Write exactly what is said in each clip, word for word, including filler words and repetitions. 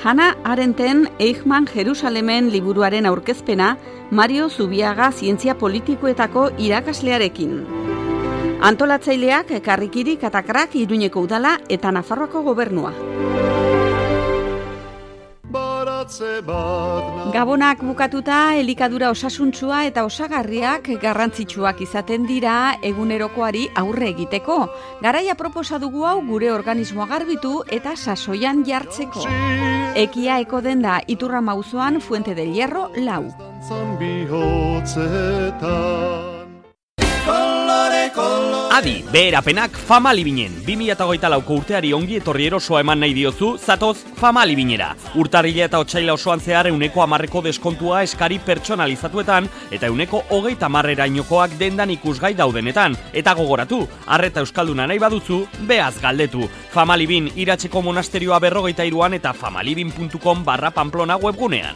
Hannah Arendten Eichmann Jerusalemen liburuaren aurkezpena Mario Zubiaga zientzia politikoetako irakaslearekin. Antolatzaileak Karrikiri Katakrak Iruñeko udala eta Nafarroako gobernua. Gabonak bukatuta elikadura osasuntsua eta osagarriak garrantzitsuak izaten dira egunerokoari aurre egiteko. Garaia proposa dugu hau gure organismoa garbitu eta sasoian jartzeko. Ekia eko denda Iturrama auzoan Fuente del Hierro lau. Adi, beherapenak Famalibinen. bi mila hogeita lauko urteari ongi etorri erosoa eman nahi diozu, zatoz Famalibinera. Urtarrila eta otsaila osoan zehar euneko hamarreko deskontua eskari pertsonalizatuetan eta euneko hogeita hamarrera inokoak dendan ikusgai daudenetan. Eta gogoratu, arreta euskalduna nahi baduzu, beaz galdetu. Famalibin Iratzeko monasterioa berrogeita iruan eta famalibin puntu com barra pamplona webgunean.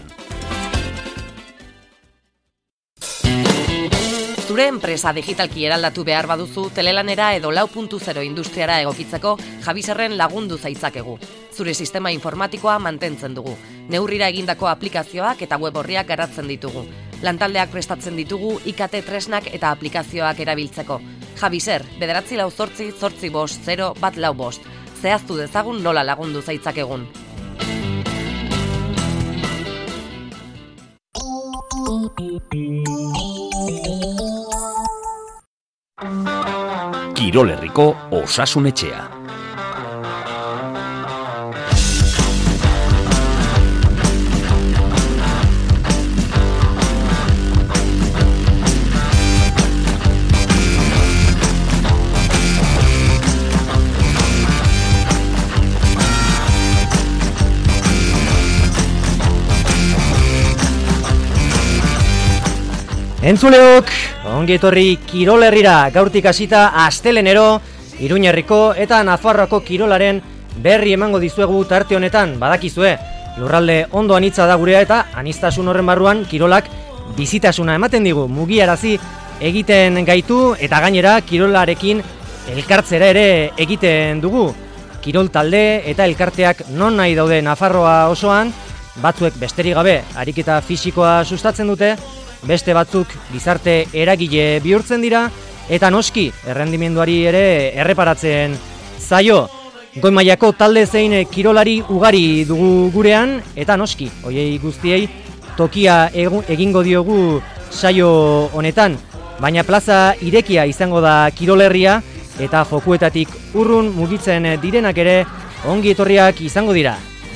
Zure enpresa digitalki eraldatu behar baduzu, telelanera edo lau puntu zero industriara egokitzeko Javiserren lagundu zaitzakegu. Zure sistema informatikoa mantentzen dugu. Neurrira egindako aplikazioak eta web orriak garatzen ditugu. Lantaldeak prestatzen ditugu I K T tresnak eta aplikazioak erabiltzeko. Javiser, bederatzi lau zortzi, zortzi bost, zero, bat lau bost. Zehaztu dezagun nola lagundu zaitzakegun. Kirol Herriko Osasun Etxea. Entzuleok, ongi etorri Kirol Herrira, gaurtik hasita Astelenero, Iruña Herriko eta Nafarroako kirolaren berri emango dizuegu tarte honetan. Badakizue, lurralde ondo anitza da gurea eta aniztasun horren barruan kirolak bizitasuna ematen digu, mugiarazi egiten gaitu eta gainera kirolarekin elkartzera ere egiten dugu. Kirol talde eta elkarteak non nahi daude Nafarroa osoan, batzuek besterik gabe ariketa fisikoa sustatzen dute, beste batzuk gizarte eragile bihurtzen dira, eta noski errendimenduari ere erreparatzen zaio. Goi mailako talde zein kirolari ugari dugu gurean, eta noski, hoiei guztiei tokia egingo diogu saio honetan. Baina plaza irekia izango da Kirol Herria, eta jokuetatik urrun mugitzen direnak ere ongi etorriak izango dira.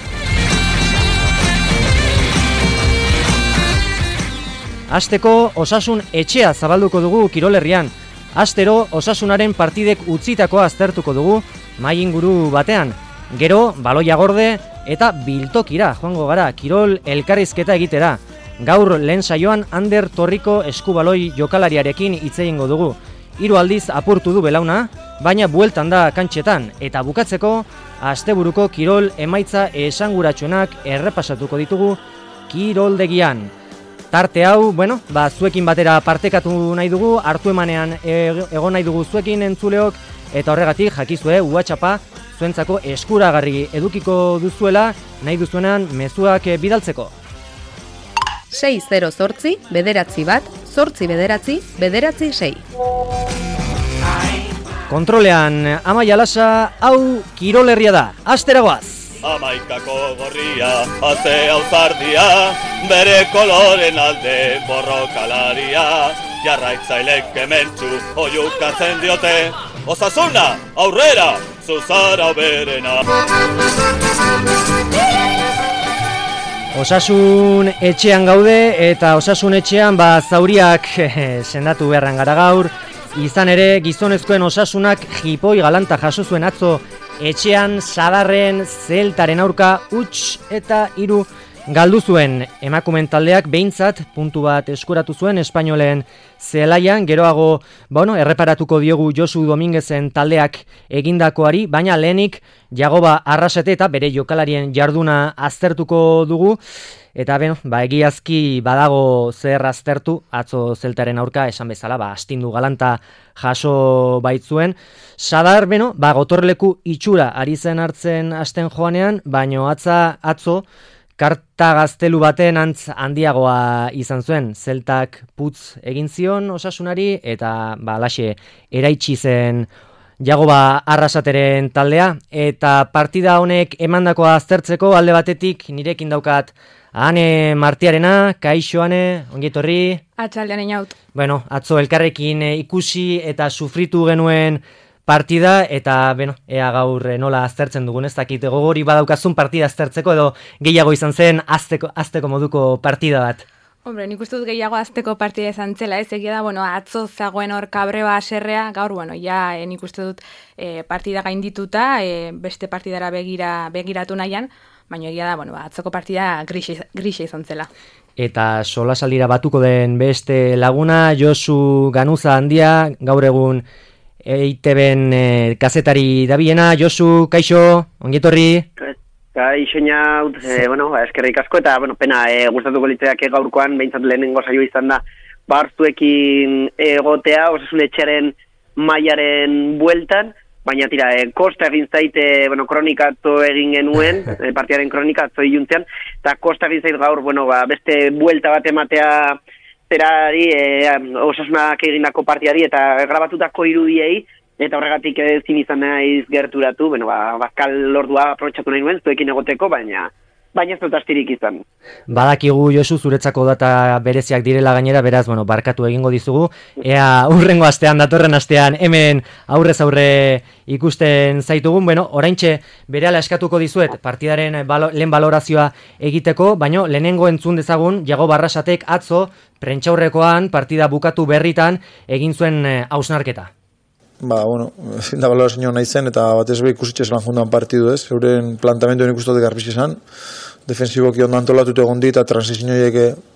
Asteko osasun etxea zabalduko dugu Kirol Herrian. Astero osasunaren partidek utzitakoa aztertuko dugu mahai inguru batean. Gero baloia gorde eta biltokira joango gara kirol elkarrizketa egitera. Gaur lehen saioan Ander Torriko eskubaloi jokalariarekin hitz egingo dugu. Hiru aldiz apurtu du belauna, baina bueltan da kantxetan eta bukatzeko asteburuko kirol emaitza esanguratsuenak errepasatuko ditugu kiroldegian. Tarte hau, bueno, ba, zuekin batera partekatu nahi dugu, hartu emanean egon nahi dugu zuekin entzuleok, eta horregatik jakizue WhatsAppa zuentzako eskuragarri edukiko duzuela, nahi duzuenan mezuak bidaltzeko. sei zero zortzi, bederatzi bat, zortzi bederatzi, bederatzi sei. Kontrolean, Amaia Lasa, hau Kirol Herria da, astera goaz! Amaikako gorria, haze auzardia, bere koloren alde borrokalaria, jarraitzailek kementsu oiukatzen diote, Osasuna, aurrera, zuzara berena. Osasun etxean gaude eta osasun etxean ba zauriak sendatu beharran gara gaur, izan ere gizonezkoen osasunak jipoi galanta jaso zuen atzo etxean sadarren zeltaren aurka huts eta hiru galdu zuen emakumeen taldeak behintzat puntu bat eskuratu zuen Espainolen zelaian, geroago bueno, erreparatuko diogu Josu Dominguezen taldeak egindakoari, baina lehenik Jagoba Arrasate eta bere jokalarien jarduna aztertuko dugu, eta ben, ba, egiazki badago zer aztertu, atzo zeltaren aurka esan bezala, ba, astindu galanta jaso baitzuen. Sadar, beno, ba, gotorleku itxura ari zen hartzen hasten joanean, baino atza atzo karta gaztelu baten antz handiagoa izan zuen. Zeltak putz egin zion Osasunari eta ba, laxe eraitsi zen Jagoba Arrasateren taldea, eta partida honek emandakoa aztertzeko alde batetik nirekin daukat Ane Martiarena. Kaixo Ane, ongietorri. Atxaldean inaut. Bueno, atzo elkarrekin ikusi eta sufritu genuen partida, eta bueno, ea gaur nola aztertzen dugun, ez dakit gogori badaukazun partida aztertzeko edo gehiago izan zen azteko, azteko moduko partida bat. Hombre, nik uste dut gehiago azteko partida izan zela, ez egia da, bueno, atzo zagoen hor kabreba aserrea, gaur, bueno, ja e, nik uste dut e, partida gaindituta, e, beste partidara begira, begiratu nahian, baina egia da, bueno, atzoko partida grisa izan zela. Eta solasaldira batuko den beste laguna, Josu Ganuza handia, gaur egun E I T B-en e, kazetari dabiena. Josu, kaixo, ongietorri. Kaixo inaut, e, bueno, eskerrik asko, eta bueno, pena e, gustatuko litzeak gaurkoan, behintzat lehenengo saio izan da, barzuekin egotea, Osasun etxearen mailaren bueltan, baina tira, e, kosta egin zaite, bueno, kronikatu egin genuen, e, partiaren kronikatu iluntzean, eta kosta egin zait gaur, bueno, ba, beste buelta bat ematea zerari, e, Osasunak egindako partiari, eta grabatutako irudiei, eta horregatik ezin izan naiz gerturatu, bueno, ba, bazkal lordua aprobetxatu nahi nuen, zuekin egoteko, baina baina ez dut astirik izan. Badakigu, Josu, zuretzako data bereziak direla gainera, beraz, bueno, barkatu egingo dizugu, ea urrengo astean, datorren astean, hemen aurrez aurre ikusten zaitugun, bueno, oraintxe berehala eskatuko dizuet partidaren balo, lehen balorazioa egiteko, baino lehenengo entzun dezagun, Jagoba Arrasatek atzo, prentxaurrekoan, partida bukatu berritan, egin zuen hausnarketa. Ba, bueno, ezin da balorazio nahi zen, eta batez be ikusitxe zelan jundan partidu ez, euren plantamentoen ikustotek arpiz izan, defensiboki ondo antolatute egon dit, eta transizioiek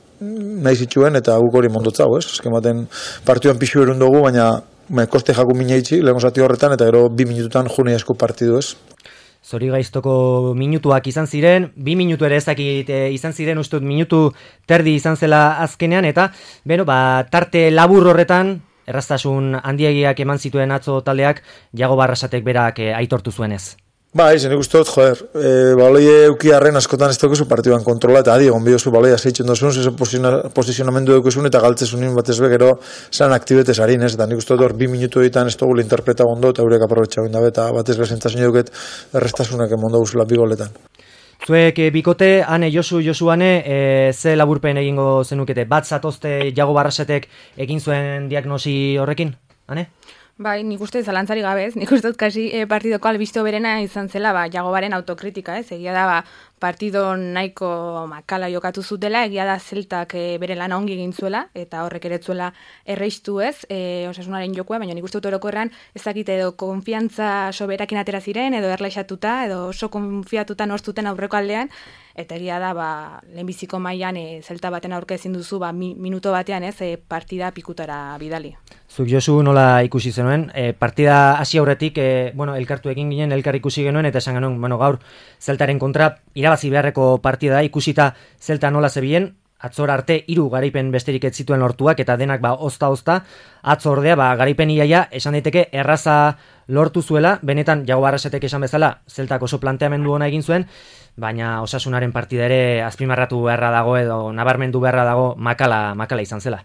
nahi zituen, eta guk hori mondotzago, ez? Ezken baten partioan pixu erun dugu, baina me, koste jaku mina itxi, lehen zati horretan, eta gero bi minututan june asko partidu, ez? Zori gaiztoko minutuak izan ziren, bi minutu ere ezakit e, izan ziren, ustut minutu terdi izan zela azkenean, eta, beno, ba, tarte labur horretan, erraztasun handiegiak eman zituen atzo taldeak, Jagoba Arrasatek berak e, aitortu zuenez. Ba, izan ikustu dut, joder, e, baloi eukiarren askotan ez daukezu partioan kontrola, eta adi, egon biozu baloia zeitzen dozun, zezo posizionamendu daukezun, eta galtzezunin batez be, gero zan aktibetez harin, ez, eta nik uste dut hor bi minutu egiten ez dugu interpreta ondo, eta eurek aprobetxagoen dabe, eta batez be zentzazun duket erraztasunak emondo guzula bigoletan. Zuek e, bikote, Ane, Josu, Josu Ane, e, ze laburpen egingo zenukete? Bat zatozte Jagoba Arrasatek egin zuen diagnosi horrekin, Ane? Bai, nik uste zalantzari gabez, nik uste dut kasi e, partidoko albiste berena izan zela, ba, Jagobaren autokritika, ez, egia da, ba, partido nahiko makala jokatu zutela, egia da Zeltak e, bere lana ongi egin zuela, eta horrek ere zuela erreistu ez, e, Osasunaren jokoa, baina nik uste dut orokorrean ezakite edo konfiantza soberakin atera ziren, edo erlaixatuta, edo oso konfiatuta norzuten aurreko aldean, eta egia da, ba, lehenbiziko mailan e, Zelta baten aurka ezin duzu, ba, mi, minuto batean ez, e, partida pikutara bidali. Zuk, Josu, nola ikusi zenuen? E, partida hasi aurretik, e, bueno, elkartu egin ginen, elkar ikusi genuen, eta esan genuen, bueno, gaur Zeltaren kontra irabazi beharreko partida da, ikusita Zelta nola zebien, atzor arte hiru garaipen besterik ez zituen lortuak, eta denak ba ozta-ozta, atzo ordea, ba, garaipen iaia, esan daiteke erraza lortu zuela, benetan Jagoba Arrasatek esan bezala, Zeltak oso planteamendu ona egin zuen, baina Osasunaren partida ere azpimarratu beharra dago, edo nabarmendu beharra dago, makala, makala izan zela.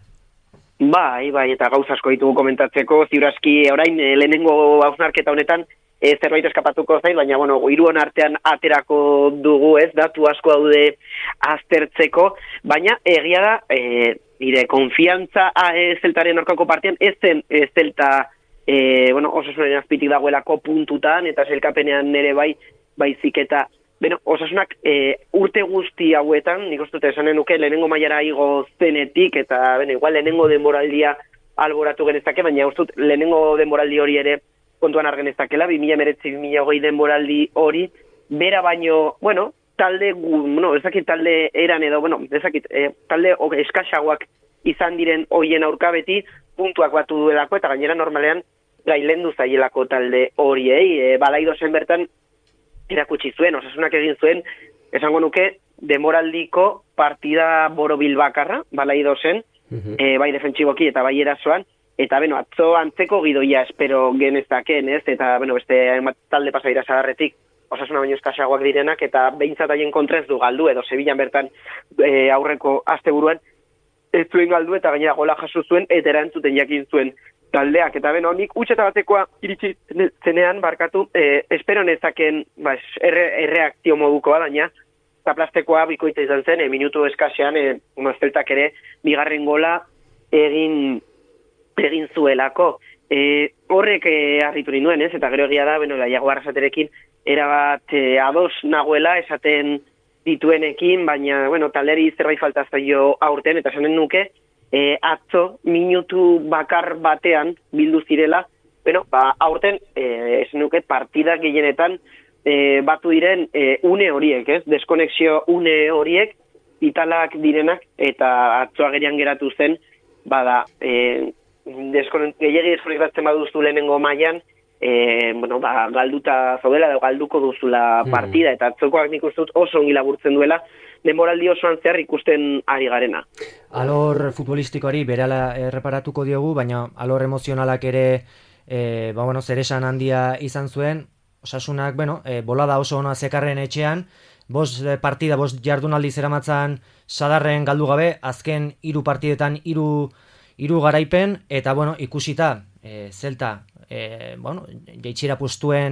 Bai, bai, eta gauza asko ditugu komentatzeko, ziurazki orain lehenengo hausnarketa honetan e, zerbait eskapatuko zain, baina, bueno, hiruon artean aterako dugu, ez, datu asko daude aztertzeko, baina egia da, e, nire konfiantza e, Zeltaren aurkako partian, ez zen e, Zelta, e, bueno, Osasunaren azpitik dagoelako puntutan, eta zelkapenean nere bai, baizik eta, Beno, Osasunak e, urte guzti hauetan, nik uste dut esanen nuke lehenengo mailara igo zenetik, eta beno, igual lehenengo denboraldia alboratu genezake, baina uste dut lehenengo denboraldi hori ere kontuan argenezakela, bi mila hemeretzi bi mila hogei denboraldi hori, bera baino, bueno, talde, bueno, ezakit talde eran edo, bueno, ezakit e, talde eskaxagoak izan diren hoien aurka beti puntuak batu duelako, eta gainera normalean gailendu zaielako talde horiei, e, Balaido zen bertan erakutsi zuen, Osasunak egin zuen, esango nuke, demoraldiko partida borobil bakarra, Balaido zen, uh-huh. e, bai defentsiboki eta bai erasoan, eta beno, atzo antzeko gidoia espero genezaken, ez, eta beno, beste talde pasaira zagarretik, Osasuna baino eskasagoak direnak, eta behintzat haien kontrez du galdu, edo Sevillan bertan e, aurreko asteburuan ez zuen galdu, eta gainera gola jaso zuen, eta erantzuten jakin zuen taldeak, eta beno, nik utxeta batekoa iritsi zenean, barkatu, e, espero nezaken, ba, erre, erreakzio modukoa, baina, eta plastekoa bikoitza izan zen, e, minutu eskasean, e, zeltak ere, bigarren gola egin, egin zuelako. E, horrek e, harritu ninduen, ez, eta gero egia da, beno, Iago Arrasaterekin, erabat e, ados nagoela esaten dituenekin, baina, bueno, taldeari zerbait falta zaio aurten, eta esanen nuke, e, atzo minutu bakar batean bildu zirela, bueno, ba, aurten, e, esan nuke, partida gehienetan e, batu diren e, une horiek, ez? Deskonexio une horiek, italak direnak, eta atzo agerian geratu zen, bada, e, deskonen, gehiagi deskonektatzen baduzu lehenengo mailan, E, bueno, ba, galduta zaudela, edo galduko duzula partida, mm. eta atzokoak nik uste dut oso ongi laburtzen duela, denboraldi osoan zehar ikusten ari garena. Alor futbolistikoari berala erreparatuko diogu, baina alor emozionalak ere e, ba, bueno, zeresan handia izan zuen, Osasunak, bueno, e, bolada oso ona zekarren etxean, bost partida, bost jardunaldi zeramatzan sadarren galdu gabe, azken hiru partidetan hiru hiru garaipen, eta bueno, ikusita, e, Zelta, E, bueno, jaitxira pustuen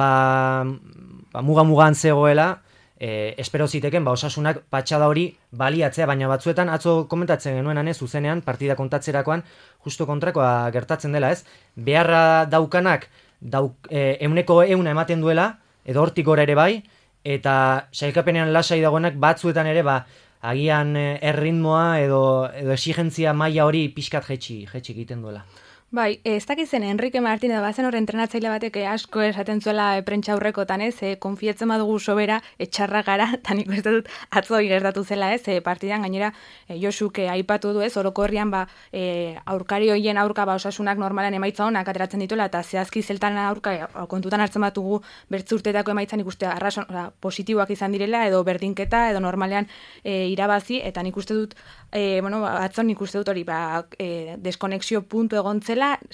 ba, ba, muga-mugan zegoela, e, espero ziteken ba, Osasunak patxada hori baliatzea, baina batzuetan atzo komentatzen genuenan ez, zuzenean, partida kontatzerakoan, justo kontrakoa gertatzen dela, ez? Beharra daukanak dauk, e, euneko euna ematen duela, edo hortik gora ere bai, eta sailkapenean lasai dagoenak batzuetan ere, ba, agian erritmoa edo, edo exigentzia maila hori pixkat jetxi, jetxi egiten duela. Bai, ez dakizen Enrique Martínez bazen hor entrenatzaile batek asko esaten zuela e, prentsa aurrekotan, ez, e, konfietzen badugu sobera, etxarra gara, eta nik uste dut atzo gertatu zela, ez, e, partidan gainera e, Josuk e, aipatu du, ez, orokorrian ba, e, aurkari hoien aurka ba, Osasunak normalen emaitza honak ateratzen dituela, eta zehazki Zeltan aurka e, kontutan hartzen batugu bertzurtetako emaitzan ikuste arrason, oza, positiboak izan direla, edo berdinketa, edo normalean e, irabazi, eta nik uste dut, e, bueno, atzo nik uste dut hori, ba, e, deskonexio puntu egontzela,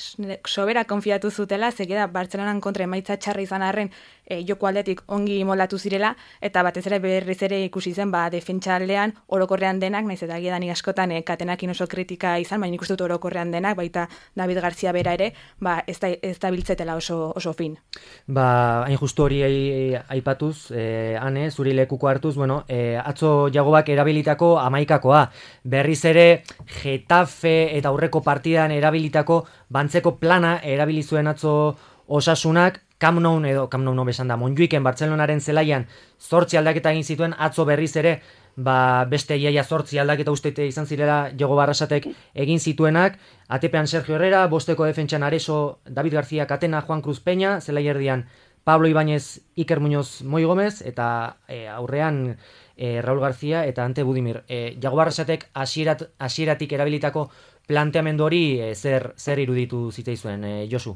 sobera konfiatu zutela, zegeda Bartzelonan kontra emaitza txarra izan arren e, joko aldetik ongi moldatu zirela, eta batez ere berriz ere ikusi zen, ba, defentsa aldean orokorrean denak, naiz eta giedanik askotan e, katenakin oso kritika izan, baina ikusten dut orokorrean denak, baita David García bera ere, ba, ez da, ez da biltzetela oso, oso fin. Ba, hain justu hori aipatuz, e, ane, zuri lekuko hartuz, bueno, e, atzo Jagobak erabilitako amaikakoa, berriz ere Getafe eta aurreko partidan erabilitako bantzeko plana erabili zuen atzo Osasunak, Camp Nou edo Camp Nou no besan da, Montjuiken Bartzelonaren zelaian zortzi aldaketa egin zituen, atzo berriz ere ba, beste iaia zortzi aldaketa usteite izan zirela Jogo Barrasatek egin zituenak, atepean Sergio Herrera, bosteko defentsan Areso, David García Katena, Juan Cruz Peña, zelai erdian Pablo Ibáñez, Iker Muñoz, Moi Gomez, eta e, aurrean e, Raúl García eta Ante Budimir. E, Jogo Barrasatek hasierat, hasieratik erabilitako planteamendu hori e, zer, zer iruditu zitzaizuen, e, Josu?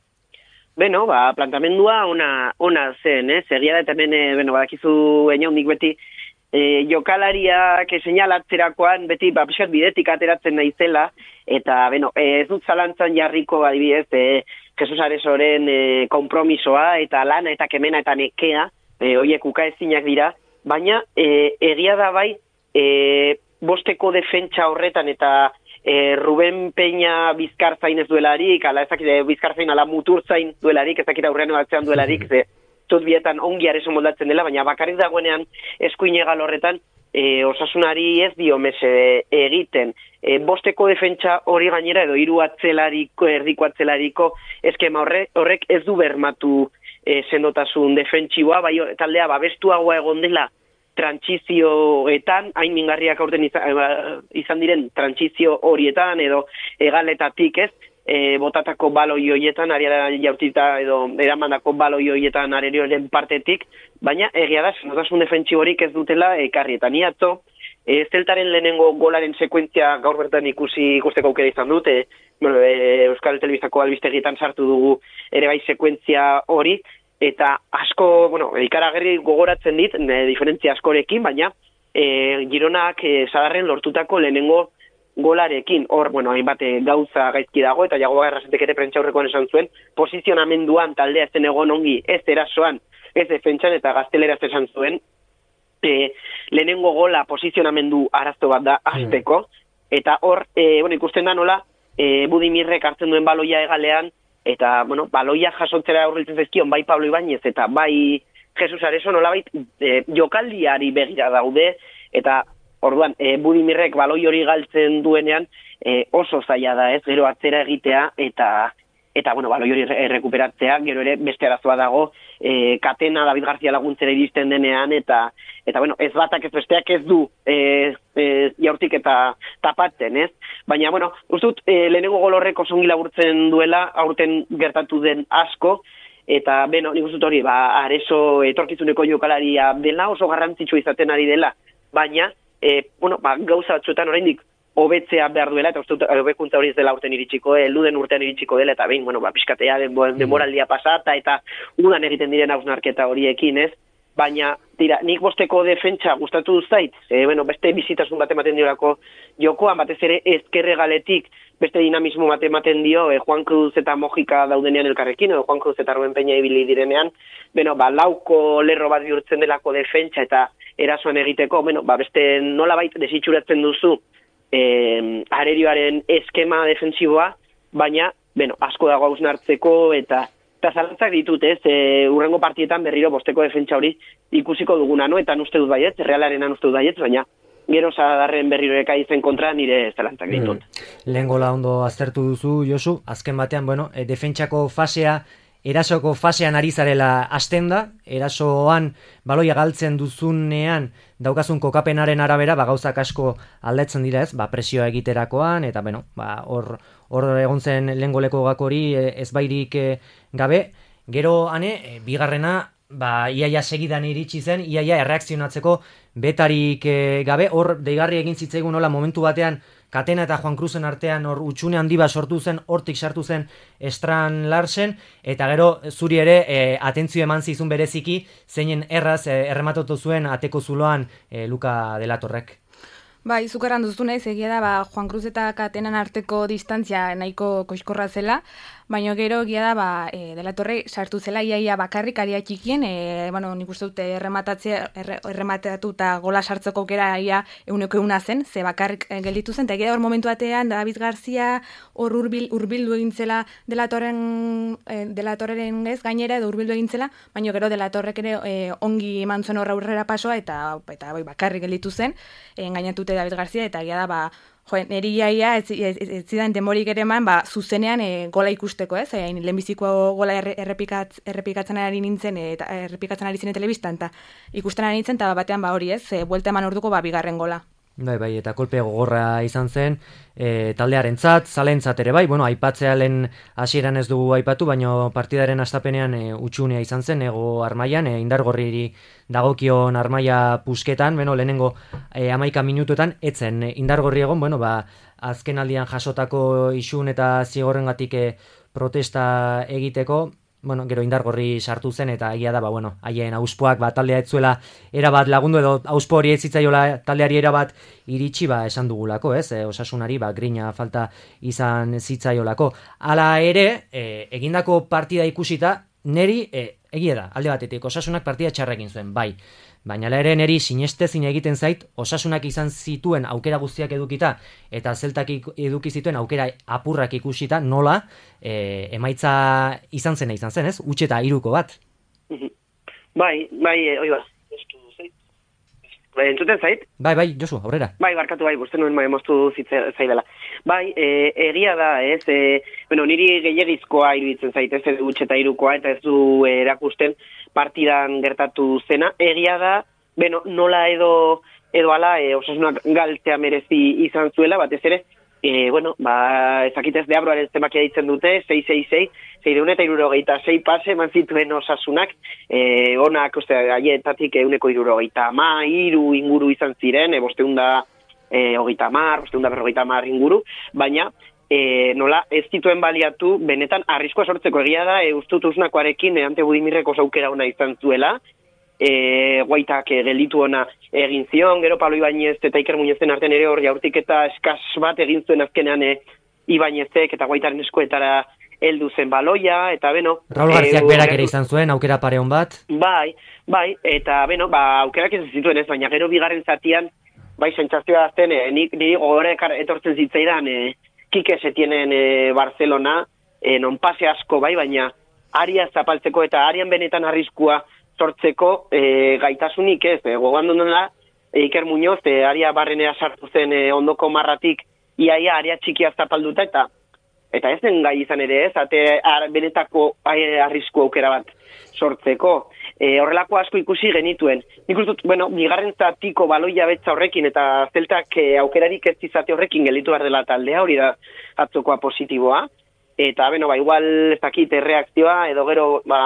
Beno, ba, planteamendua ona, ona zen, eh? Egia da, eta hemen, e, beno, badakizu eniaundik beti, e, jokalariak seinalatzerakoan beti, ba, pixkat bidetik ateratzen naizela, eta, beno, e, ez dut zalantzan jarriko, adibidez, e, Jesus Aresoren e, konpromisoa, eta lana, eta kemena, eta nekea, e, oiek ukaezinak dira, baina, e, egia da bai, e, bosteko defentsa horretan, eta E, Ruben Peña Bizkarzain ez duelarik, ala ezakit Bizkarzain ala Muturzain duelarik, ezakit aurrean batzean duelarik, ze tot bietan ongi Areso moldatzen dela, baina bakarrik dagoenean eskuinegal horretan e, Osasunari ez dio mese egiten. E, bosteko defentsa hori gainera edo hiru atzelariko, erdiko atzelariko eskema horre, horrek ez du bermatu e, sendotasun defentsiboa, bai taldea babestuagoa egon dela trantsizioetan, hain mingarriak aurten izan, izan diren trantsizio horietan edo egaletatik ez, e, botatako baloi hoietan, ariara jaurtita edo eramandako baloi hoietan arerioren partetik, baina egia da, zenotasun defentsiborik ez dutela ekarri, eta ni atzo, e, zeltaren lehenengo golaren sekuentzia gaur bertan ikusi ikusteko aukera izan dut, e, bueno, e, Euskal Telebistako albistegietan sartu dugu ere bai sekuentzia hori, eta asko, bueno, ikaragarri gogoratzen dit, e, diferentzia askorekin, baina e, Gironak e, Sadarren lortutako lehenengo golarekin, hor, bueno, hainbat gauza gaizki dago, eta Jago Garrasetek ere prentsaurrekoan esan zuen, posizionamenduan taldea zen egon ongi, ez erasoan, ez defentsan, eta gazteleraz esan zuen, e, lehenengo gola posizionamendu arazo bat da azteko, eta hor, e, bueno, ikusten da nola, e, Budimirrek hartzen duen baloia egalean, eta, bueno, baloia jasontzera aurriltzen zaizkion, bai Pablo Ibañez, eta bai Jesus Areso nolabait e, jokaldiari begira daude, eta orduan, e, Budimirrek baloi hori galtzen duenean e, oso zaila da, ez, gero atzera egitea, eta, eta bueno, baloi hori errekuperatzea, gero ere beste arazoa dago, e, Katena David García laguntzera iristen denean, eta, eta bueno, ez batak ez besteak ez du e, e, jaurtik eta tapatzen, ez? Baina, bueno, uste dut, e, lehenengo gol horrek oso ongi laburtzen duela, aurten gertatu den asko, eta, beno, nik uste dut hori, ba, Areso etorkizuneko jokalaria dela, oso garrantzitsua izaten ari dela, baina, E, bueno, ba, gauza batzuetan oraindik hobetzea behar duela, eta uste dut hobekuntza hori ez dela urten iritsiko, eluden urtean iritsiko dela, eta behin, bueno, ba, pixkatea denboraldia pasata, eta udan egiten diren hausnarketa horiekin, ez? Baina, tira, nik bosteko defentsa gustatu zait, e, bueno, beste bizitasun bat ematen diolako jokoan, batez ere ezkerre galetik, beste dinamismo bat ematen dio, e, Juan Cruz eta Mojika daudenean elkarrekin, edo Juan Cruz eta Ruben Peña ibili direnean, bueno, ba, lauko lerro bat bihurtzen delako defentsa, eta erasoan egiteko, bueno, ba, beste nolabait desitxuratzen duzu eh, arerioaren eskema defensiboa, baina, bueno, asko dago hausnartzeko, eta eta zalantzak ditut, ez, e, urrengo partietan berriro bosteko defentsa hori ikusiko duguna, no? Eta uste dut baiet, Realarenan uste dut baiet, baina gero Sadarren berriro ekaitzen kontra nire zalantzak ditut. Mm. Lehen gola ondo aztertu duzu, Josu, azken batean, bueno, e, defentsako fasea, erasoko fasean ari zarela hasten da, erasoan baloia galtzen duzunean daukazun kokapenaren arabera, ba, gauzak asko aldatzen dira, ez, ba, presioa egiterakoan, eta, bueno, ba, hor, hor egon zen lehen goleko gakori ez bairik e, gabe, gero ane, e, bigarrena, ba, iaia segidan iritsi zen, iaia erreakzionatzeko betarik e, gabe, hor deigarri egin zitzaigun nola momentu batean, Katena eta Juan Cruzen artean hor utxune handi bat sortu zen, hortik sartu zen Estran Larsen, eta gero zuri ere e, atentzio eman zizun bereziki, zeinen erraz e, errematatu zuen ateko zuloan e, Luka de la Torrek. Bai, zukaran duzu nahi, egia da, ba, Juan Cruz eta Katenan arteko distantzia nahiko koizkorra zela, baina gero egia da, ba, e, de la Torre sartu zela iaia bakarrik aria txikien, e, bueno, nik uste dute errematatzea, erre, errematatu eta gola sartzeko aukera ia euneko euna zen, ze bakarrik e, gelditu zen, eta egia da hor momentu batean, David García hor urbil, urbildu egin zela de la Torren, e, de la Torreren ez gainera, edo urbildu egin zela, baina gero de la Torrek ere e, ongi eman zuen horra aurrera pasoa, eta, eta bai, bakarrik gelditu zen, e, engainatute David García, eta egia da, ba, jo, neri iaia ez, ez, ez, ez zidan demorik ere eman, ba, zuzenean e, gola ikusteko, ez? E, lehenbiziko gola erre, errepikatz, errepikatzen ari nintzen, eta errepikatzen ari zinen telebistan, eta ikusten ari nintzen, eta batean ba hori, ez? E, buelta eman orduko ba, bigarren gola. Bai, bai, eta kolpe gogorra izan zen, e, taldearentzat, zalentzat ere bai, bueno, aipatzea lehen hasieran ez dugu aipatu, baina partidaren hastapenean e, utxunea izan zen, ego armaian, e, indargorriri dagokion armaia pusketan, bueno, lehenengo e, amaika minutuetan, etzen e, indargorri egon, bueno, ba, azken aldian jasotako isun eta zigorrengatik e, protesta egiteko, bueno, gero indargorri sartu zen, eta egia da, ba, bueno, haien auspoak, ba, taldea etzuela erabat lagundu, edo auspo hori ez zitzaiola taldeari erabat iritsi, ba, esan dugulako, ez, e, osasunari, ba, grina falta izan zitzaiolako. Hala ere, e, egindako partida ikusita, neri, e, egia da, alde batetik, osasunak partida txarrekin zuen, bai, baina ere neri sinestezin egiten zait, osasunak izan zituen aukera guztiak edukita, eta zeltak eduki zituen aukera apurrak ikusita, nola, e, emaitza izan zena izan zen, ez? Utxe eta hiruko bat. Bai, bai, oi ba. Bai, entzuten zait? Bai, bai, Josu, aurrera. Bai, barkatu bai, bosten nuen moztu zaidela. Bai, e, egia da, ez, e, bueno, niri gehiagizkoa iruditzen zait, ez, utxe eta hirukoa, eta ez du erakusten partidan gertatu zena. Egia da, bueno, nola edo, edo ala, e, osasunak galtzea merezi izan zuela, batez ere, E, bueno, ba, ezakitez deabroaren zemakia ditzen dute, sei sei sei, zeireun eta irurogeita sei pase eman zituen Osasunak, e, onak, uste, aietatik euneko irurogeita ama, iru inguru izan ziren, e, bosteunda e, hogeita mar, bosteunda berrogeita mar inguru, baina e, nola ez zituen baliatu, benetan arriskoa sortzeko egia da, e, ustut Usnakoarekin, e, Ante Budimirreko aukera ona izan zuela, e, guaitak e, gelitu ona egin zion, gero Pablo Ibañez eta Iker Muñozen artean ere hor jaurtik eta eskas bat egin zuen azkenean e, Ibañezek eta guaitaren eskuetara heldu zen baloia, eta beno... Raul Garziak e, berak ere izan zuen, aukera pare hon bat. Bai, bai, eta beno, ba, aukerak ez zituen ez, baina gero bigarren zatian, bai, sentsazioa azten, e, niri gogore etortzen zitzaidan, e, Kike Setienen e, Barcelona, e, non pase asko bai, baina aria zapaltzeko eta arian benetan arriskua sortzeko e, gaitasunik ez, e, gogoan dundela, e, Iker Muñoz, e, aria barrenera sartu zen e, ondoko marratik, iaia aria txikia zapalduta eta eta ez den gai izan ere ez, ate ar, benetako arrisku aukera bat sortzeko. E, horrelako asko ikusi genituen. Nik uste dut, bueno, bigarren zatiko baloia betza horrekin eta zeltak e, aukerarik ez izate horrekin gelitu behar dela taldea, hori da atzokoa positiboa. Eta, beno, ba, igual ez dakit erreakzioa, edo gero, ba,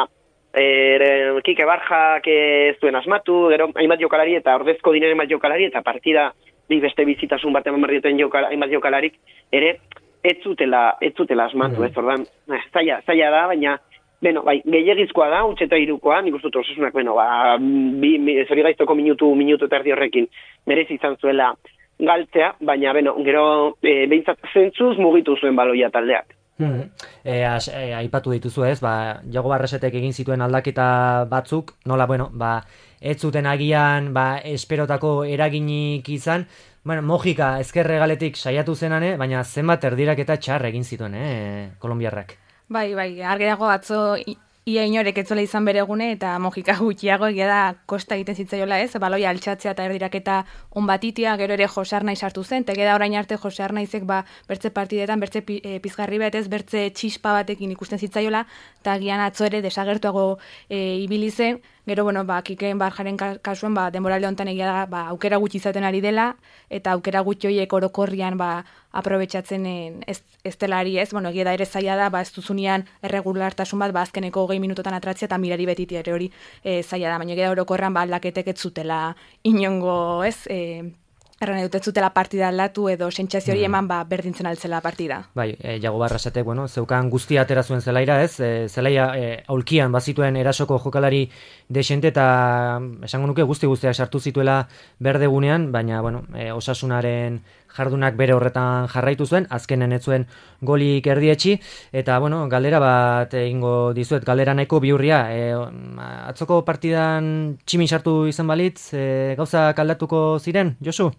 er, Kike Barjak ez duen asmatu, gero hainbat jokalari eta ordezko dinero hainbat jokalari eta partida bi beste bizitasun bat eman berrioten jokala, hainbat jokalarik ere ez zutela, ez zutela asmatu, ez ordan, zaila, zaila da, baina, beno, bai, gehiagizkoa da, utxe eta irukoa, nik uste dut Osasunak, beno, ba, bi, zori gaiztoko minutu, minutu eta erdi horrekin, merez izan zuela galtzea, baina, beno, gero, e, behintzat zentzuz mugitu zuen baloia taldeak. Hmm. E, as, e, aipatu dituzu ez, ba, Jago Barresetek egin zituen aldaketa batzuk, nola, bueno, ba, ez zuten agian, ba, esperotako eraginik izan, bueno, Mojika ezkerre galetik saiatu zenane, baina zenbat erdirak eta txar egin zituen, eh, kolombiarrak. Bai, bai, argi dago atzo ia inorek etzola izan bere egune eta Mojika gutxiago egia da kosta egiten zitzaiola ez, baloia altxatzea eta erdiraketa on batitia, gero ere Jose Arnaiz sartu zen, tege da orain arte Jose Arnaizek ba, bertze partidetan, bertze e, pizgarri bat ez, bertze txispa batekin ikusten zitzaiola, eta gian atzo ere desagertuago e, ibili zen, gero, bueno, ba, Kikeen Barjaren kasuan, ba, denboralde honetan egia da, ba, aukera gutxi izaten ari dela, eta aukera gutxi horiek orokorrian, ba, aprobetxatzen ez, ez delari ez, bueno, egia da ere zaila da, ba, ez duzunean erregulartasun bat, ba, azkeneko hogei minutotan atratzea, eta mirari betiti ere hori e, zaila da, baina egia da orokorran, ba, aldaketek ez zutela inongo, ez, e, erran edut ez zutela partida aldatu edo sentsazio hori eman ba, berdintzen altzela partida. Bai, e, Jago Barrasetek, bueno, zeukan guztia atera zuen zelaira ez, e, zelaia e, aulkian bazituen erasoko jokalari desente eta esango nuke guzti guztia sartu zituela berdegunean, baina, bueno, e, Osasunaren jardunak bere horretan jarraitu zuen, azkenen ez zuen golik erdietxi, eta, bueno, galdera bat egingo dizuet, galdera nahiko bihurria, e, atzoko partidan tximin sartu izan balitz, e, gauzak aldatuko ziren, Josu?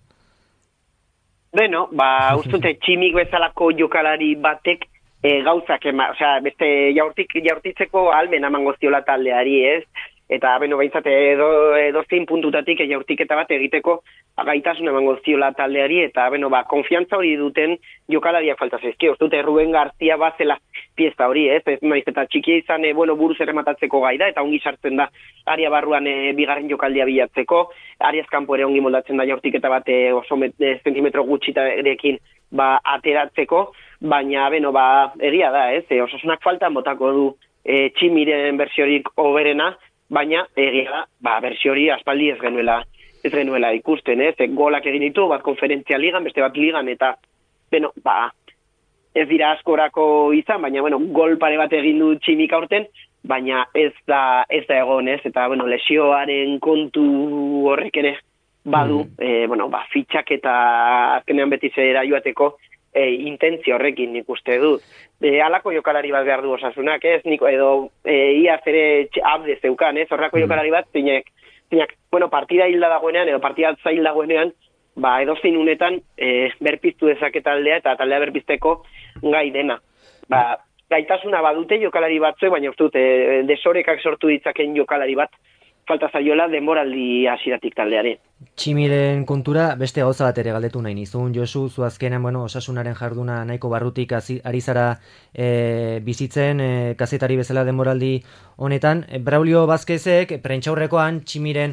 Beno, ba, ustute tximik bezalako jokalari batek e, gauzak, ema, osea, beste jaurtik, jaurtitzeko almen amango ziola taldeari, ez? Eta, beno, behintzate, edo, edo zein puntutatik e, jaurtiketa bat egiteko gaitasun emango ziola taldeari, eta, beno, ba, konfiantza hori duten jokalariak falta zaizki. Ustute, Ruben Garzia bazela pieza hori, ez? Ez naiz eta txikia izan, e, bueno, buruz errematatzeko gai da, eta ongi sartzen da aria barruan e, bigarren jokaldia bilatzeko, ariaz kanpo ere ongi moldatzen da jaurtiketa bat e, oso met, e, zentimetro gutxitarekin ba, ateratzeko, baina, beno, ba, egia da, ez? E, Osasunak faltan botako du e, tximiren bersiorik oberena, baina egia da, ba, bersio hori aspaldi ez genuela, ez genuela ikusten, ez? E, golak egin ditu, bat konferentzia ligan, beste bat ligan, eta, beno, ba, ez dira askorako izan, baina, bueno, gol pare bat egin du tximik aurten, baina ez da, ez da egon, ez? Eta, bueno, lesioaren kontu horrek ere badu, mm. e, bueno, ba, fitxak eta azkenean beti zera joateko e, intentzio horrekin nik uste dut. E, alako jokalari bat behar du Osasunak, ez? Nik, edo e, ia zere abde zeukan, ez? Horrako mm. jokalari bat, zinek, zinek, bueno, partida hilda dagoenean, edo partida zail dagoenean, ba, edo zein unetan e, berpiztu dezake taldea, eta taldea berpizteko gai dena. Ba, gaitasuna badute jokalari batzuek, baina uste dute desorekak sortu ditzaken jokalari bat, falta zaiola denboraldi hasieratik taldeari. Tximiren kontura beste gauza bat ere galdetu nahi nizun, Josu, zu azkenean, bueno, Osasunaren jarduna nahiko barrutik ari zara e, bizitzen, e, kazetari bezala denboraldi honetan. Braulio Vázquezek prentxaurrekoan Tximiren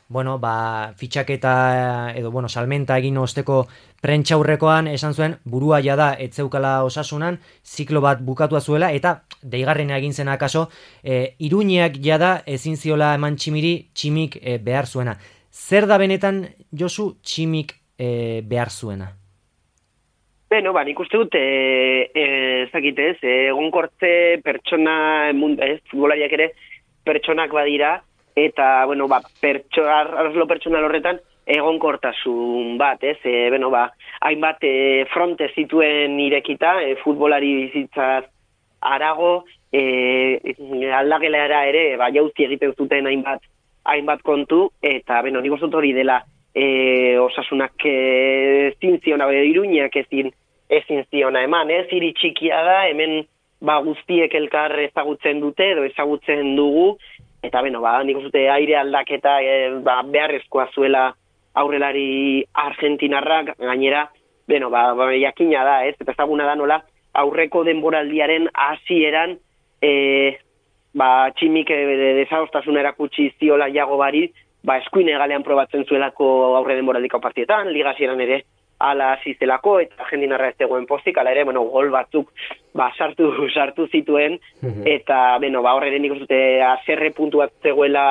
bueno, ba, fitxaketa edo, bueno, salmenta egin osteko prentxaurrekoan esan zuen burua jada etzeukala Osasunan, ziklo bat bukatua zuela, eta deigarrena egin zen akaso, e, Iruñeak jada ezin ziola eman Tximiri, Tximik e, behar zuena. Zer da benetan, Josu, Tximik e, behar zuena? Beno, ba, nik uste dut, e, e, ezakite ez, egonkortze pertsona, ez, futbolariak ere, pertsonak badira, eta, bueno, ba, pertso, arrazlo pertsonal horretan, egonkortasun bat, ez, e, beno, ba, hainbat e, fronte zituen irekita, e, futbolari bizitzaz arago, e, aldagelera ere, ba, jauzi egiten zuten hainbat, hainbat kontu, eta, beno, nik uste dut hori dela, E, Osasunak ezin ziona, Iruñeak ezin, ezin ziona eman, ez, hiri txikia da, hemen ba, guztiek elkar ezagutzen dute, edo ezagutzen dugu, eta beno, ba, nik uste aire aldaketa e, ba, beharrezkoa zuela aurrelari argentinarrak, gainera, beno, ba, ba, jakina da, ez, eta ezaguna da nola, aurreko denboraldiaren hasieran e, ba, Tximik e, desadostasuna erakutsi ziola Jagobari, ba, eskuin egalean probatzen zuelako aurre denboraldiko partietan, ligasieran ere ala zizelako, eta argentinarra ez zegoen pozik, ala ere, bueno, gol batzuk ba, sartu, sartu zituen, mm-hmm. eta, bueno, ba, horre nik uste azerre puntu bat zegoela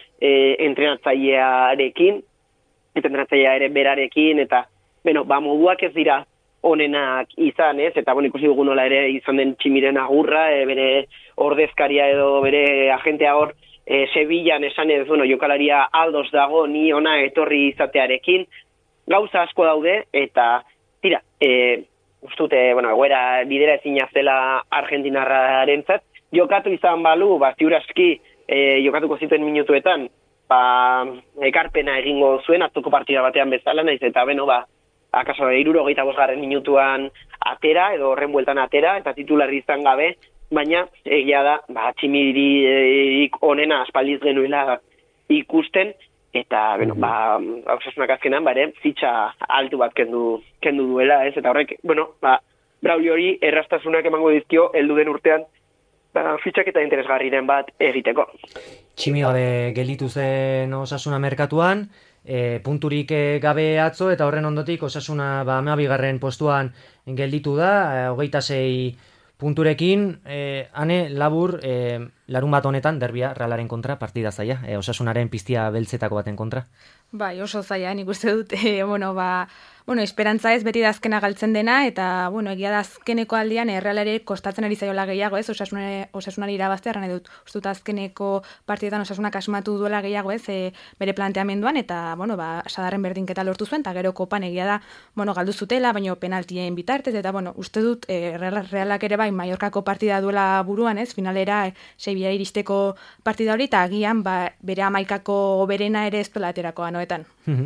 e, entrenatzailearekin, eta entrenatzailea ere berarekin, eta, bueno, ba, moduak ez dira onenak izan, ez, eta, bueno, ikusi dugu nola ere izan den Tximiren agurra, e, bere ordezkaria edo bere agentea hor, E, Sevillan esan ez, bueno, jokalaria aldoz dago, ni ona etorri izatearekin, gauza asko daude, eta, tira, e, ustute, bueno, egoera bidera ezina zela argentinarrarentzat, jokatu izan balu, ba, ziurazki, e, jokatuko zituen minutuetan, ba, ekarpena egingo zuen, atzoko partida batean bezala, naiz, eta, beno, ba, akaso, hirurogeita bosgarren minutuan atera, edo horren bueltan atera, eta titularri izan gabe, baina egia da, ba, Tximiririk onena aspaldiz genuela ikusten, eta, bueno, ba, Osasunak azkenan, bare, fitxa altu bat kendu, kendu duela, ez, eta horrek, bueno, ba, Braulio hori errastasunak emango dizkio, heldu den urtean, ba, fitxak eta interesgarriren bat egiteko. Tximi gabe gelditu zen Osasuna merkatuan, e, punturik gabe atzo, eta horren ondotik Osasuna, ba, hamabigarren postuan gelditu da, e, hogeita sei punturekin, eh, ane labur, eh, larun bat honetan, derbia, Realaren kontra, partida zaila, eh, Osasunaren piztia beltzetako baten kontra. Bai, oso zaila, nik uste dut, eh, bueno, ba, bueno, esperantza ez beti da azkena galtzen dena, eta, bueno, egia da azkeneko aldian, Errealare kostatzen ari zaiola gehiago, ez, Osasunare, Osasunari irabaztea, erran edut, uste dut azkeneko partidetan Osasunak asmatu duela gehiago, ez, e, bere planteamenduan, eta, bueno, ba, sadarren berdinketa lortu zuen, eta gero kopan egia da, bueno, galdu zutela, baino penaltien bitartez, eta, bueno, uste dut, e, Realak ere bai, Mallorcako partida duela buruan, ez, finalera, e, Sevilla iristeko partida hori, eta agian, ba, bere amaikako berena ere ez dola aterakoa noetan.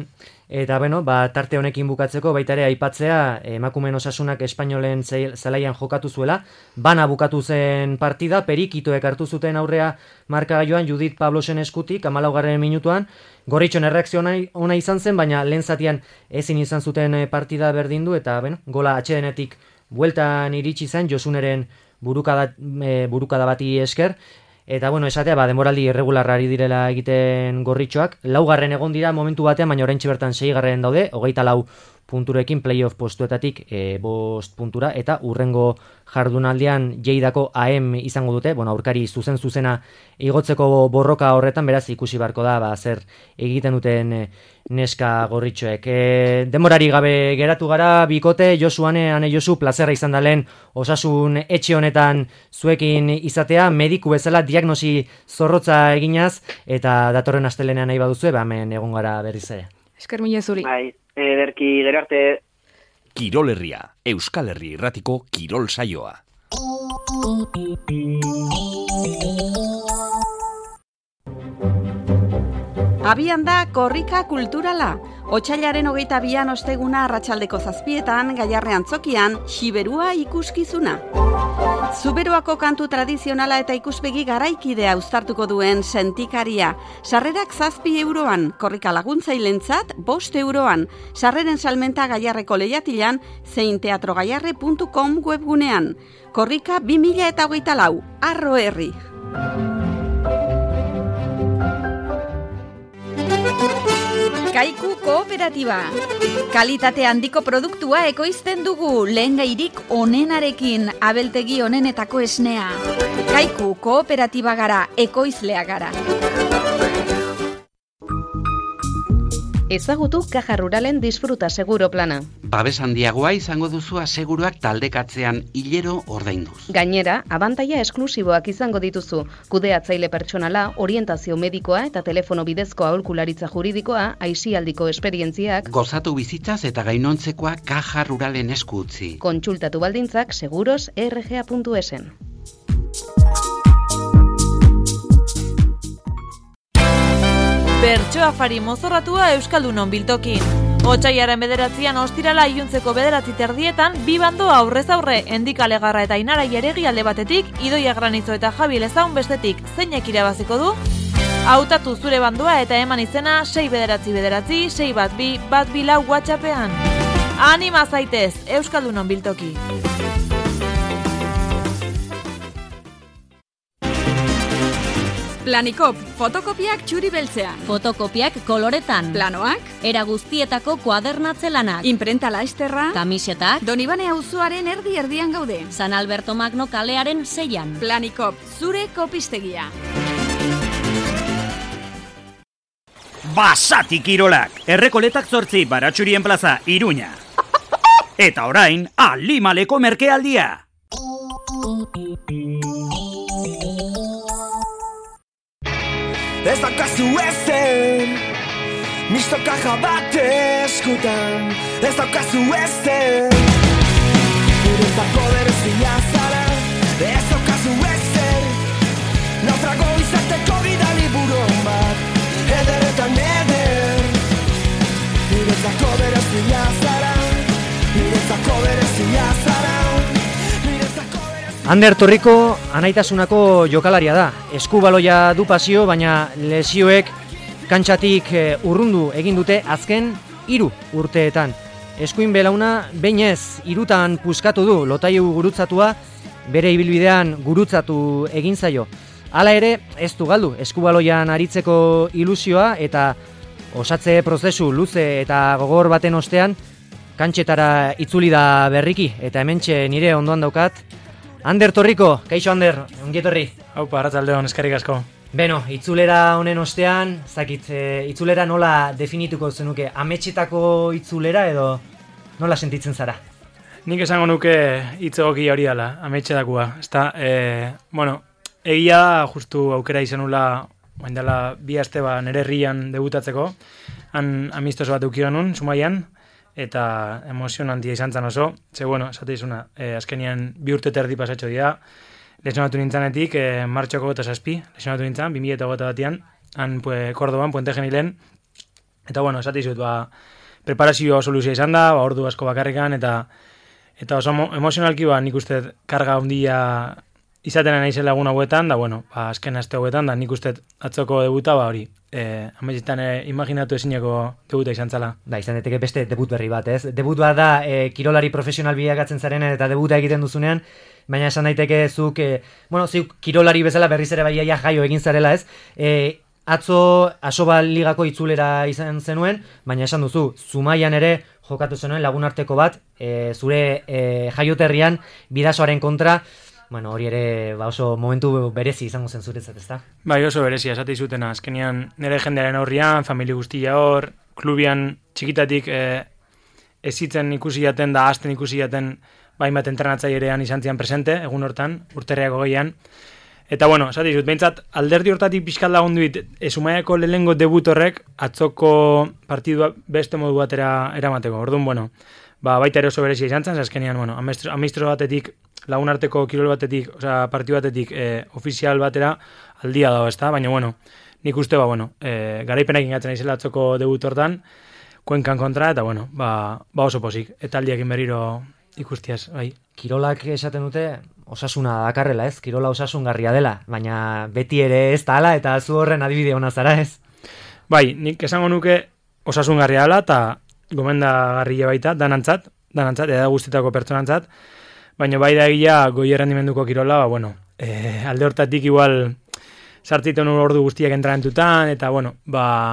Eta, bueno, ba, tarte honekin bukatzeko, baita ere aipatzea, emakumeen Osasunak Espainolen zelaian jokatu zuela, bana bukatu zen partida, perikitoek hartu zuten aurrea markagailuan Judith Pablosen eskutik, hamalaugarren minutuan, Gorritxon erreakzio ona izan zen, baina lehen zatian ezin izan zuten partida berdindu, eta, bueno, gola atsedenetik bueltan iritsi zen, Josuneren burukada, e, burukada bati esker, eta, bueno, esatea, ba, denboraldi irregularrari direla egiten Gorritxoak. Laugarren egon dira momentu batean, baina oraintxe bertan seigarren daude, hogeita lau punturekin playoff postuetatik e, bost puntura, eta urrengo jardunaldian Lleidako A M izango dute, bueno, aurkari zuzen zuzena igotzeko borroka horretan, beraz ikusi beharko da, ba, zer egiten duten e, neska Gorritxoek. E, denborari gabe geratu gara, bikote, Josu ane, ane Josu, plazerra izan da lehen Osasun etxe honetan zuekin izatea, mediku bezala diagnosi zorrotza eginaz, eta datorren astelenean nahi baduzue, ba, hemen egon gara berriz ere. Esker mila zuri. Bai, ederki, gero arte. Kirol Herria, Euskal Herri irratiko kirol saioa. Abian da korrika kulturala. Otsailaren hogeita bian osteguna arratsaldeko zazpietan, Gaiarre antzokian, Xiberua ikuskizuna. Zuberoako kantu tradizionala eta ikuspegi garaikidea uztartuko duen sentikaria. Sarrerak zazpi euroan, korrika laguntzailentzat bost euroan. Sarreren salmenta Gaiarreko lehiatilan, zein teatrogaiarre puntu com webgunean. Korrika bi mila eta hogeita lau, Arro Herri. Kaiku kooperatiba. Kalitate handiko produktua ekoizten dugu, lehengairik onenarekin, abeltegi onenetako esnea. Kaiku kooperatiba gara, ekoizlea gara. Ezagutu Caja Ruralen Disfruta Seguro plana. Babes handiagoa izango duzu aseguruak taldekatzean hilero ordainduz. Gainera, abantaila esklusiboak izango dituzu. Kudeatzaile pertsonala, orientazio medikoa eta telefono bidezko aholkularitza juridikoa, aisialdiko esperientziak. Gozatu bizitzaz eta gainontzekoa Caja Ruralen esku utzi. Kontsultatu baldintzak seguros erre ge a puntu esen. Bertso afari mozorratua Euskaldunon biltokin. Otsaiaren bederatzian ostirala iluntzeko bederatzi terdietan, bi bando aurrez aurre, Endikale Garra eta Inara Jaregi alde batetik, Idoia Granizo eta Javi Lezaun bestetik, zeinek irabaziko du? Hautatu zure bandoa eta eman izena sei bederatzi bederatzi, sei bat bi, bat bi lau WhatsAppean. Anima zaitez, Euskaldunon biltoki. Planikop, fotokopiak txuri beltzean. Fotokopiak koloretan. Planoak. Era guztietako kuadernatze lanak. Imprenta laizterra. Kamisetak. Donibane auzoaren erdi erdian gaude. San Alberto Magno kalearen seian. Planikop, zure kopistegia. Basati Kirolak, Errekoletak zortzi, Baratxurien plaza, Iruña. Eta orain, Alimaleko merkealdia. Ez daukazu ezen, misto kaja bat eskutan. Ez daukazu ezen, niretzako berezia zara. Ez daukazu ezen, naufrago izateko bidali buron bat. Eder eta neder, niretzako berezia zara. Niretzako berezia zara. Ander Torriko anaitasunako jokalaria da. Eskubaloia du pasio, baina lesioek kantxatik urrundu egin dute azken hiru urteetan. Eskuin belauna beinez hirutan puskatu du lotailu gurutzatua, bere ibilbidean gurutzatu egin zaio. Hala ere, ez du galdu eskubaloian aritzeko ilusioa eta osatze prozesu luze eta gogor baten ostean kantxetara itzuli da berriki eta hementxe nire ondoan daukat Ander Torriko, kaixo Ander, ongi etorri. Haupa, arratsaldeon, eskerrik asko. Beno, itzulera honen ostean, zakit, e, itzulera nola definituko zenuke? Ametxetako itzulera edo nola sentitzen zara? Nik esango nuke hitz egokia hori dela, ametxetakoa. Ezta, e, bueno, egia justu aukera izanula, bain dela bi aste ba nere herrian debutatzeko, han amistos bat eukion nun, Zumaian, eta emozionantia izan zen oso, ze bueno, esate izuna, eh, azkenian bi urte terdi pasatxo dira, lesionatu nintzanetik, eh, martxoko eta zazpi, lesionatu nintzan, bi mila eta gota batian, han pues, Kordoban, Puente Genilen, eta bueno, esate izut, ba, preparazioa oso luzia izan da, ba, ordu asko bakarrikan, eta eta oso emozionalki, ba, nik uste karga handia izaten naizela egun hauetan, da bueno, ba, azken aste hauetan, da nik uste atzoko debuta, ba, hori, Eh, ametxetan eh, imaginatu ezineko debuta izan zala. Da, izan deteke beste debut berri bat, ez? Debut bat da eh, kirolari profesional bilakatzen zaren eta debuta egiten duzunean, baina esan daiteke zuk, eh, bueno, zuk kirolari bezala berriz ere baiaia jaio egin zarela, ez? Eh, atzo Asoba ligako itzulera izan zenuen, baina esan duzu, Zumaian ere jokatu zenuen lagunarteko bat, eh, zure eh, jaioterrian bidasoaren kontra. Bueno, hori ere ba oso momentu berezi izango zen zuretzat, ezta? Bai, oso berezia, esate izutena. Azkenean nire jendearen aurrian, familia guztia hor, klubian txikitatik eh, ezitzen ikusi jaten da, azten ikusi jaten baimat entrenatzailean izan zian presente, egun hortan, urterreako gehian. Eta bueno, esate izut, behintzat, alderdi hortatik pixkat lagunduit, Zumaiako lehengo debut horrek atzoko partidua beste modu batera eramateko. Orduan, bueno, ba, baita ere oso berezia izan zen, azkenean, bueno, amistro batetik, lagunarteko kirol batetik, osea, partidu batetik eh, ofizial batera aldia dago, ezta? Baina, bueno, nik uste, ba, bueno, eh, garaipenak ingatzen aizela atzoko debut hortan, Kuenkan kontra, eta, bueno, ba, ba oso posik. Eta aldiakin berriro ikustiaz, bai. Kirolak esaten dute osasuna dakarrela, ez? Kirola osasungarria dela, baina beti ere ez da ala, eta zu horren adibide ona zara, ez? Bai, nik esango nuke osasungarria dela, eta gomendagarria baita, danantzat, danantzat, eda guztietako pertsonantzat, baina bai da egia goi errendimenduko kirola, ba, bueno, e, alde hortatik igual sartziten ordu guztiak entrenamentutan, eta, bueno, ba,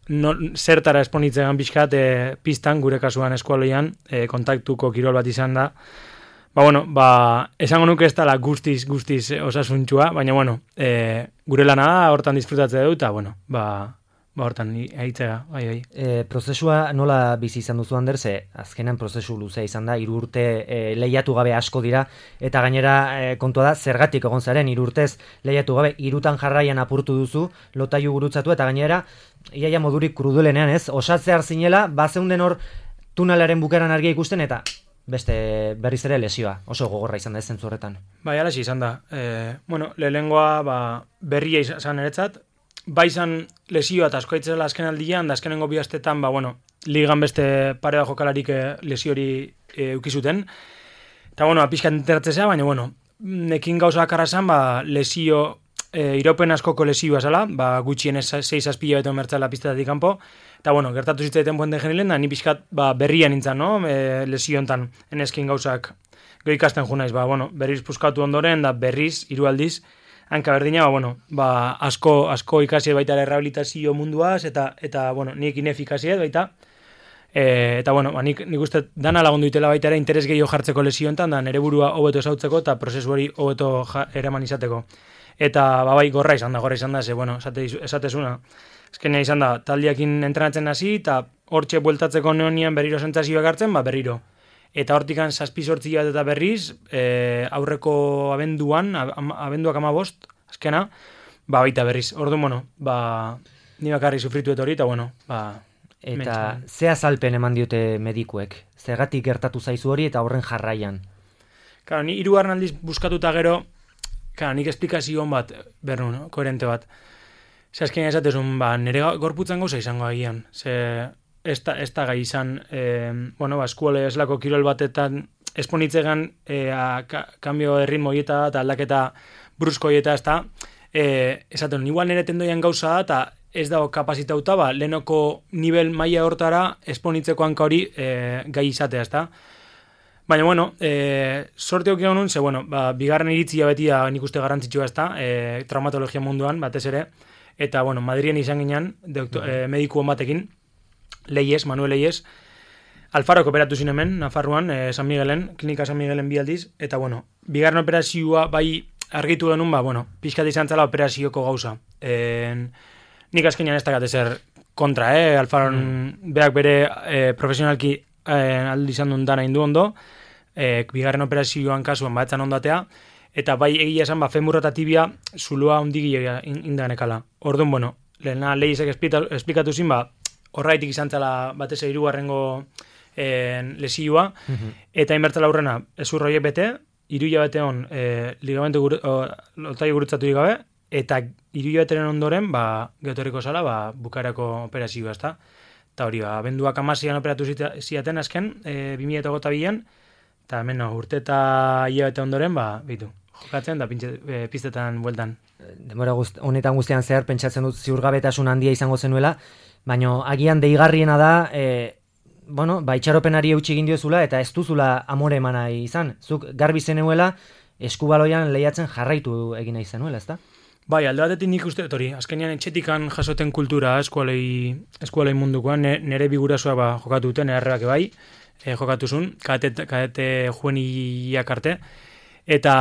no, zertara esponitzegan pixkat e, pistan, gure kasuan eskualoian, e, kontaktuko kirol bat izan da. Ba, bueno, ba, esango nuke ez dela guztiz, guztiz osasuntxua, baina, bueno, e, gure lana da, hortan disfrutatzea dut, eta, bueno, ba, ba hortan aitzega, bai, bai. E, prozesua nola bizi izan duzu, Ander, ze azkenan prozesu luzea izan da, hiru urte e, lehiatu gabe asko dira, eta gainera e, kontua da, zergatik egon zaren, hiru urtez lehiatu gabe, hirutan jarraian apurtu duzu, lotailu gurutzatu, eta gainera, iaia modurik krudulenean, ez, osatzear zinela, bazeunden hor tunelaren bukeran argia ikusten, eta beste berriz ere lesioa, oso gogorra izan da ez zentzu horretan. Bai, alaxi izan da. E, bueno, lehenengoa ba, berria izan eretzat, bai izan lesioa eta asko aitzela azken aldian, da azkenengo bi astetan, ba, bueno, ligan beste pare da jokalarik lesio hori e, ukizuten. Eta, bueno, pixka enteratzea, baina, bueno, nekin gauza akarrazan, ba, lesio, e, iropen askoko lesioa zela, ba, gutxien ez seiz azpila beto mertzela piztatik kanpo, eta, bueno, gertatu zitzaiten puente genilen, da, ni pixkat, ba, berrian nintzen, no, e, lesio hontan, eneskin gauzak goikasten jo naiz, ba, bueno, berriz puskatu ondoren, da, berriz, hiru aldiz, hanka berdina, ba, bueno, ba, asko, asko ikasi baita rehabilitazio munduaz, eta, eta, bueno, nik inefikasiet baita, e, eta, bueno, ba, nik, nik uste dana lagundu itela baita ere interes gehiago jartzeko lesio hontan, da, nere burua hobeto esautzeko, eta prozesu hori hobeto eraman izateko. Eta, ba, bai, gorra izan da, gorra izan da, ze, bueno, esate, esatezuna, azkenean izan da, taldiakin entrenatzen hasi, eta hortxe bueltatzeko neonian berriro sentsazioak hartzen, ba, berriro. Eta hortikan zazpi sortzi bat eta berriz, e, aurreko abenduan, abenduak amabost, azkena, ba, baita berriz. Orduan, bueno, ba, ni bakarri sufritu eta hori, eta, bueno, ba... Eta ze azalpen eman diote medikuek? Zergatik gertatu zaizu hori eta horren jarraian? Claro, ni hirugarren aldiz buskatuta gero, claro, nik esplikazio hon bat, bernu, no? Koherente bat. Ze azkenean esatezun, ba, nire gorputzan gauza izango agian. Ze ez da, ez da gai izan, e, bueno, ba, eskuale eslako kirol batetan esponitzegan e, a, ka, kambio de ritmo hieta eta aldaketa brusko hieta ez da. E, esaten, igual nire tendoian gauza da, eta ez dago kapazitauta, ba, lehenoko nivel maila hortara esponitzeko hanka hori e, gai izatea ez da. Baina, bueno, e, sorte hoki honun, ze, bueno, ba, bigarren iritzia beti da nik uste garrantzitsua ez da, e, traumatologia munduan, batez ere, eta, bueno, Madrien izan ginen, doktor, e, mediku batekin, Leies, Manuel Leies, Alfarrok operatu zin hemen, Nafarroan, e, San Miguelen, klinika San Miguelen bi aldiz, eta, bueno, bigarren operazioa bai argitu genuen, ba, bueno, pixkat izan zela operazioko gauza. E, nik azkenean ez dakat ezer kontra, eh? Alfarron mm. beak bere e, profesionalki e, aldi izan duen dana indu ondo, e, bigarren operazioan kasuan baetzan ondatea, eta bai egia esan, ba, femurra eta tibia zuloa ondigi indanekala. Orduan, bueno, lehena lehisek esplikatu zin, ba, horraitik izan zela batez hirugarrengo e, lesioa, mm-hmm. eta inbertzela aurrena, ezur horiek bete, hiru bete hon e, ligamentu guru, lotai gurutzatu gabe, eta hiru beteren ondoren, ba, geotoriko zala, ba, bukarako operazioa, ezta? Eta hori, ba, abenduak amasian operatu ziaten azken, e, bi mila eta bian, eta hemen, no, urte eta hilabete ondoren, ba, bitu, jokatzen, da pintxe, e, piztetan bueltan. Demora guzt, honetan guztian zehar, pentsatzen dut ziurgabetasun handia izango zenuela, baina agian deigarriena da, e, bueno, ba, itxaropenari eutxi egin diozula, eta ez duzula amore emana izan. Zuk garbi zenuela, eskubaloian lehiatzen jarraitu egin nahi zenuela, ezta? Bai, alde batetik nik uste hori, azkenean etxetikan jasoten kultura eskualei, eskualei mundukoan, nire bigurasoa ba, jokatu duten, nire arrebake bai, e, jokatu zuen, kadete, kadete jueniak arte, eta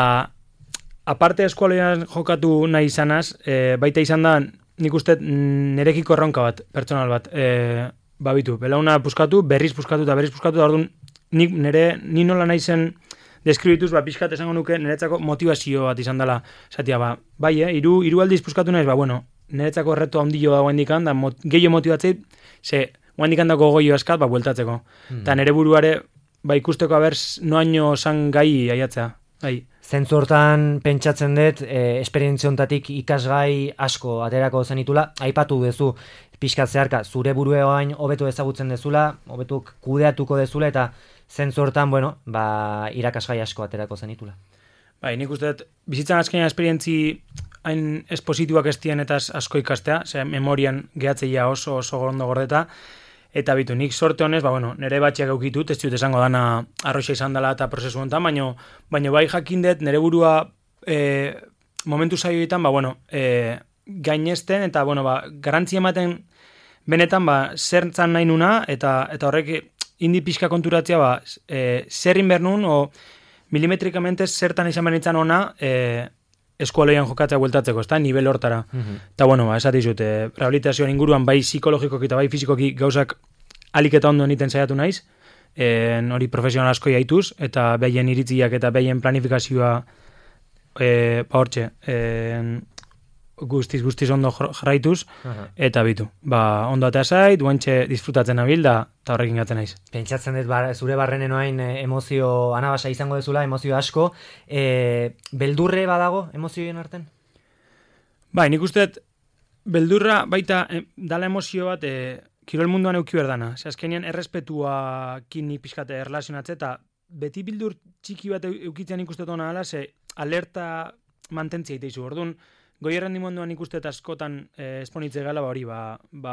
aparte eskualean jokatu nahi izanaz, e, baita izan da, nik uste nirekiko erronka bat, pertsonal bat, e, babitu, belauna puskatu, berriz puskatu eta berriz puskatu, da orduan, nik nire, ni nola nahi zen, deskribituz, ba, pixkat esango nuke, niretzako motivazio bat izan dela, zatia, ba, bai, eh, iru, iru aldiz puskatu naiz, ba, bueno, niretzako reto handio da guendikan, da mot, gehiago motibatzei, ze, guendikan dako goio askat, ba, bueltatzeko. Eta mm. nire buruare, ba, ikusteko aberz, noaino zan gai aiatzea, bai. Zentzu hortan pentsatzen dut, e, esperientziontatik ikasgai asko aterako zenitula, aipatu duzu, pixkat zeharka, zure burueoain hobetu ezagutzen dezula, hobetu kudeatuko dezula, eta zentzu hortan, bueno, ba, irakasgai asko aterako zenitula. Bai, nik uste dut, bizitzan azkenean esperientzi hain esposituak estien eta asko ikastea, ze memorian gehatzeia oso oso gondo gordeta, eta bitu, nik sorte honez, ba, bueno, nire batxeak eukitut, ez dut esango dana arroxa izan dela eta prozesu honetan, baino, baino bai jakindet, nire burua e, momentu zaioetan, ba, bueno, e, gainesten, eta, bueno, ba, garrantzia ematen benetan, ba, zer zan nahi nuna, eta, eta horrek indi pixka konturatzea, ba, e, zer inber nun, o milimetrikamente zertan izan behar nintzen ona, e, eskualoian jokatzea bueltatzeko, ezta, nivel hortara. Eta, mm-hmm. bueno, ba, esatizut, e, rehabilitazioan inguruan, bai psikologikoki eta bai fizikoki gauzak alik eta ondo egiten saiatu naiz, en, hori profesional asko jaituz, eta behien iritziak eta behien planifikazioa, e, ba hortxe, en, guztiz, guztiz ondo jarraituz, uh-huh. eta bitu. Ba, ondo atea zait, guantxe disfrutatzen nabil da, eta horrekin gaten naiz. Pentsatzen dut, bar, zure barrenen oain emozio anabasa izango dezula, emozio asko. E, beldurre badago emozioen arten? Bai, nik uste beldurra baita e, dala emozio bat, e, kirol munduan euki berdana. Ze azkenean errespetua kini pixkate erlazionatze, eta beti bildur txiki bat eukitzen ikustetu hona ala, ze alerta mantentzia iteizu. Orduan, goi errendimonduan ikuste eta askotan e, esponitze gala, ba hori, ba, ba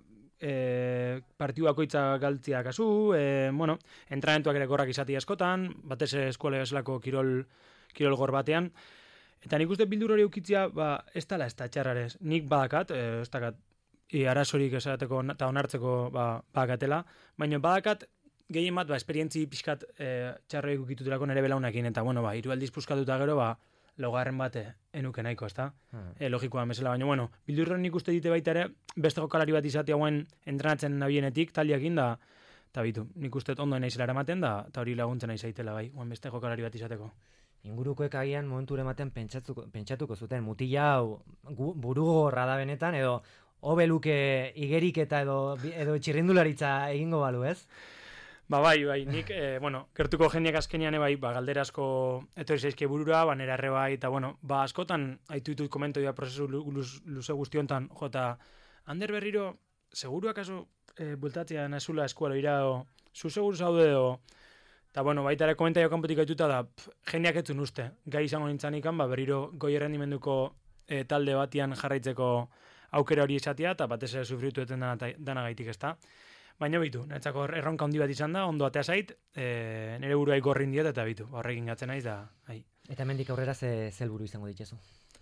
e, partiu bakoitza galtzia kasu, e, bueno, entrenamentuak ere gorrak izati askotan, batez eskuale eslako kirol, kirol gor batean, eta nik uste bildur hori eukitzia, ba, ez tala ez da txarrarez, nik badakat, e, ez dakat, e, arazorik esateko eta onartzeko ba, badakatela, baina badakat, gehien bat, ba, esperientzi pixkat e, txarroik ukitutelako nere belaunekin, eta, bueno, ba, hiru aldiz puskatuta gero, ba, laugarren bate enuke nahiko, ezta? Hmm. E, logikoa mesela, baina, bueno, bildurren nik uste dite baita ere, beste jokalari bat izatea hauen entrenatzen nabienetik, taliakin da, eta bitu, nik uste ondo naizela eramaten da, eta hori laguntzen nahi zaitela bai, hauen beste jokalari bat izateko. Ingurukoek agian momentu ematen pentsatuko, pentsatuko zuten, mutila hau burugorra da benetan, edo hobeluke igerik eta edo, edo txirrindularitza egingo balu, ez? Ba bai, bai, nik, eh, bueno, gertuko jendeak azkenean bai, ba, galdera asko etorri zaizkie burura, ba, nera erre bai, eta, bueno, ba, askotan, haitu ditut komento dira prozesu luze guztiontan, jota, Ander berriro, seguru akaso, eh, bultatzea nazula eskualoira, o, zu seguru zaude, o, eta, bueno, baita ere komentario kanpotik aituta da, pff, jendeak etzun uste, gai izango nintzen ikan, ba, berriro goi errendimenduko eh, talde batian jarraitzeko aukera hori izatea, eta batez ere sufritu eten dana, dana gaitik, ezta. Baina bitu, netzako erronka handi bat izan da, ondo atea zait, e, nire buruai gorrin diet eta bitu, horrekin gatzen naiz da. Hai. Eta hemendik aurrera ze helburu izango ditzezu?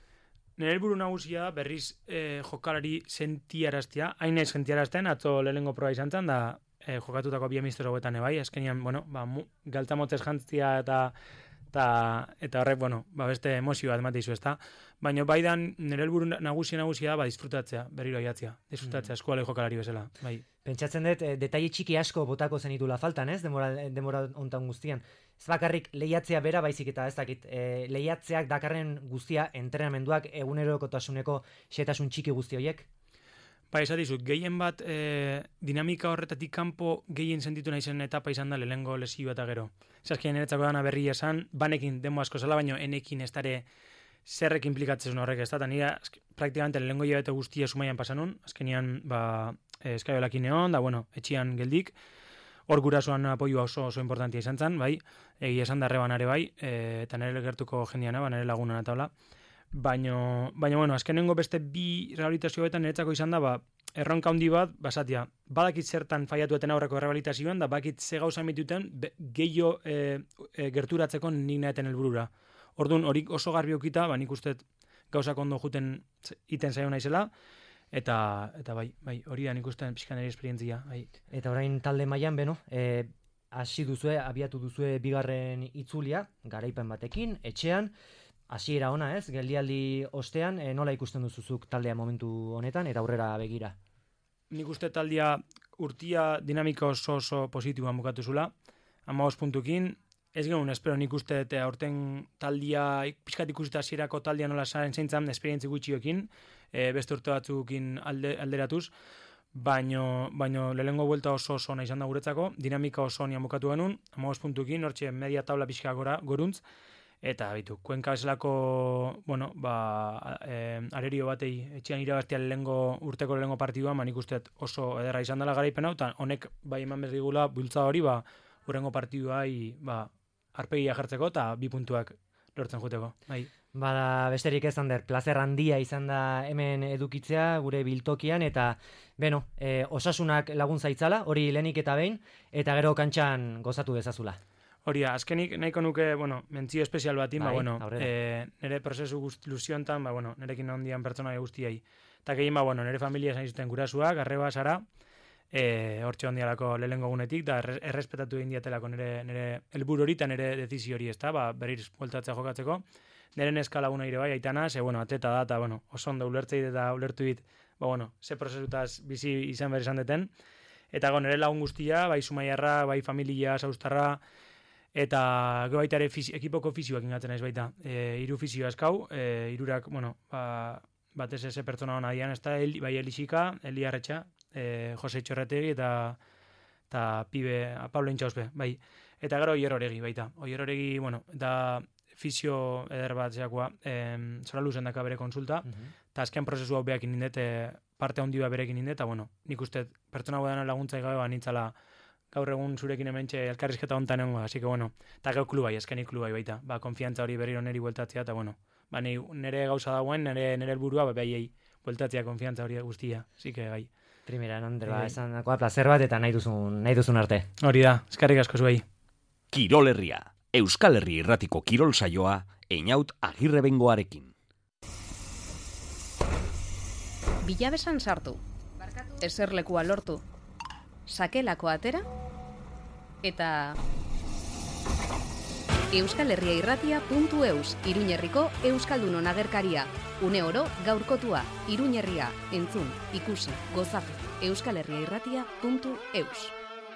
Nire helburu nagusia berriz e, jokalari sentiaraztea, hain ez sentiarazten, atzo lehenengo proba izan zen, da e, jokatutako bi amistoso guetan ebai, azkenian, bueno, ba, mu, galtamotzez jantzia eta eta, eta horrek, bueno, ba, beste emozio bat emate izu, ezta? Baina baidan nire helburu nagusia nagusia da, ba, disfrutatzea, berriro aiatzea, disfrutatzea, mm. eskuale jokalari bezala, bai. Pentsatzen dut, e, detaile txiki asko botako zenitula faltan, ez? Demora, demora ontan guztian. Ez bakarrik lehiatzea bera baizik eta ez dakit, e, lehiatzeak dakarren guztia entrenamenduak egunerokotasuneko xetasun txiki guzti horiek? Ba, esatizut, gehien bat e, dinamika horretatik kanpo gehien sentitu nahi zen etapa izan da lehengo lesio eta gero. Zazkien niretzako dana berri esan, banekin demo asko zela, baina enekin ez dare zerrek implikatzen horrek ez da, eta nire praktikamente lehengo hilabete guztia sumaian pasanun, azkenian, ba, eskaiolakin egon, da, bueno, etxian geldik, hor gurasoan apoioa oso oso importantia izan zen, bai, egia esan darreban are bai, e, eta nire gertuko jendeana, ba, nire lagunan eta hola, baina, baina, bueno, azkenengo beste bi rehabilitazioetan niretzako izan da, ba, erronka handi bat, basatia, badakit zertan faiatueten aurreko rehabilitazioan, da bakit ze gauza emituten, gehiago e, e, gerturatzeko nik naeten helburura. Orduan, hori oso garbi okita, ba, nik uste gauzak ondo juten iten zaio naizela, eta, eta bai, bai, hori da nik uste pixkan ere esperientzia. Bai. Eta orain talde mailan beno, e, hasi duzue, abiatu duzue bigarren itzulia, garaipen batekin, etxean, hasiera ona ez, geldialdi ostean, e, nola ikusten duzuzuk taldea momentu honetan, eta aurrera begira? Nik uste taldea urtia dinamika oso oso positiboan bukatu zula, hamabost puntukin, ez genuen espero nik uste eta aurten taldia, pixkat ikusita hasierako taldea nola zaren zeintzan, esperientzi gutxioekin, e, beste urte batzukin alde, alderatuz, baino, baino lehengo buelta oso oso ona izan da guretzako, dinamika oso onian bukatu genuen, hamabost puntukin, hortxe media tabla pixka gora, goruntz, eta bitu, Kuenka bezalako, bueno, ba, e, arerio batei etxean irabaztia lehengo urteko lehengo partiduan, ba, nik usteet oso ederra izan dela garaipen hau, eta honek bai eman berdigula bultza hori, ba, urrengo partiduai, ba, arpegia jartzeko eta bi puntuak lortzen juteko. Bai. Bada, besterik ez, Ander, plazer handia izan da hemen edukitzea gure biltokian, eta, beno, e, osasunak lagun zaitzala, hori lehenik eta behin, eta gero kantxan gozatu dezazula. Hori da, azkenik nahiko nuke, bueno, mentzio espezial batin, bai, ba, bueno, e, nire prozesu luziontan, ba, bueno, nirekin ondian pertsona guztiai, eta gehien ba, bueno, nire familia esan zuten gurasuak, arreba, sara, e, hortxe hondialako lehengo gunetik, da errespetatu egin diatelako nire, nire helburu hori eta nire dezizio hori, ez da, ba, berriz bueltatzea jokatzeko. Nire neska laguna ire bai, aitana, ze, bueno, atleta da, eta, bueno, oso ondo ulertzeit eta ulertu dit, ba, bueno, ze prozesutaz bizi izan behar izan deten. Eta, go, nire lagun guztia, bai Zumaiarra, bai familia, Saustarra, eta gero baita ere fizi, ekipoko fizioak ingatzen ez baita. E, iru fizio askau, e, irurak, bueno, ba, batez eze pertsona hona dian, ez da, el, bai Elixika, Eli Arretxa, e, Jose Txorretegi eta eta pibe, Pablo Intxauspe, bai. Eta gero Oier Oregi baita. Oier Oregi, bueno, eta fizio eder bat zeakoa, em, zora luzen daka bere konsulta, eta uh-huh. azken prozesu hau behakin nindet, e, parte handi bat berekin nindet, eta bueno, nik uste pertsona gudan laguntza gabe ba nintzala gaur egun zurekin hementxe elkarrizketa hontan egongo, así que bueno, eta gau klubai, eskenik klubai baita, ba, konfiantza hori berriro neri bueltatzea, eta bueno, ba, nire gauza dagoen, nire, nire helburua, ba, behaiei bueltatzea konfiantza hori guztia, así que gai. Primera, Ander, ba, esan dakoa placer bat, eta nahi duzun, nahi duzun arte. Hori da, eskarrik asko zuei. Kirol Herria, Euskal Herri irratiko kirol saioa, Einaut Agirre Bengoarekin. Bilabesan sartu, eserlekua lortu, sakelako atera, eta Euskal Herria irratia puntu eus, Iruñerriko Euskaldunon agerkaria. Une oro gaurkotua, Iruñerria, entzun, ikusi, gozatu, Euskal Herria irratia puntu eus.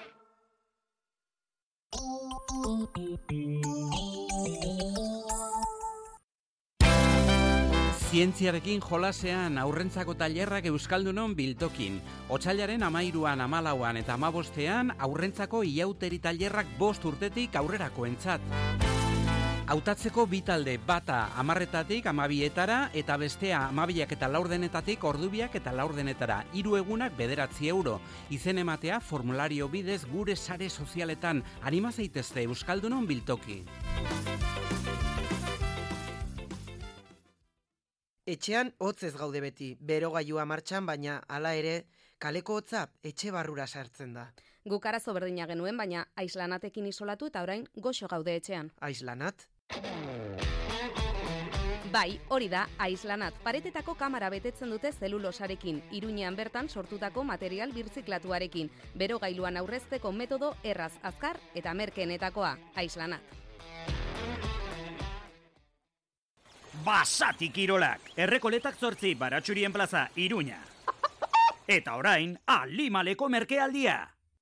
Zientziarekin jolasean aurrentzako tailerrak Euskaldunon biltokin. Otsailaren amairuan, amalauan eta amabostean aurrentzako iauteri tailerrak bost urtetik aurrerakoentzat. Hautatzeko bi talde, bata amarretatik amabietara eta bestea amabiak eta laurdenetatik ordubiak eta laurdenetara. Hiru egunak bederatzi euro. Izen ematea formulario bidez gure sare sozialetan. Anima zaitezte Euskaldunon biltoki. Etxean hotzez gaude beti, berogailua martxan, baina hala ere, kaleko hotza etxe barrura sartzen da. Guk arazo berdina genuen, baina aislanatekin isolatu eta orain goxo gaude etxean. Aislanat? Bai, hori da, aislanat. Paretetako kamara betetzen dute zelulosarekin, Iruñean bertan sortutako material birziklatuarekin. Berogailuan aurrezteko metodo erraz, azkar eta merkeenetakoa, aislanat. Basati kirolak, errekoletak zortzi, Baratxurien plaza, Iruña. Eta orain, Alimaleko merkealdia.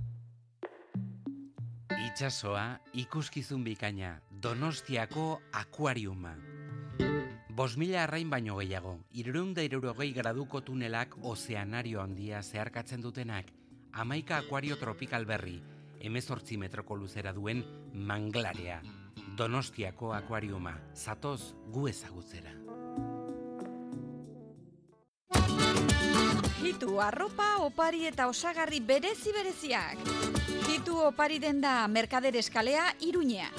Itxasoa, ikuskizun bikaina, Donostiako akuariuma. Bos mila arrain baino gehiago, hirurehun eta hirurogei graduko tunelak ozeanario handia zeharkatzen dutenak, hamaika akuario tropikal berri, hemezortzi metroko luzera duen Manglarea. Donostiako akuariuma, zatoz gu ezagutzera. Hitu arropa, opari eta osagarri berezi bereziak. Hitu opari denda Merkader Eskalea, Iruñea.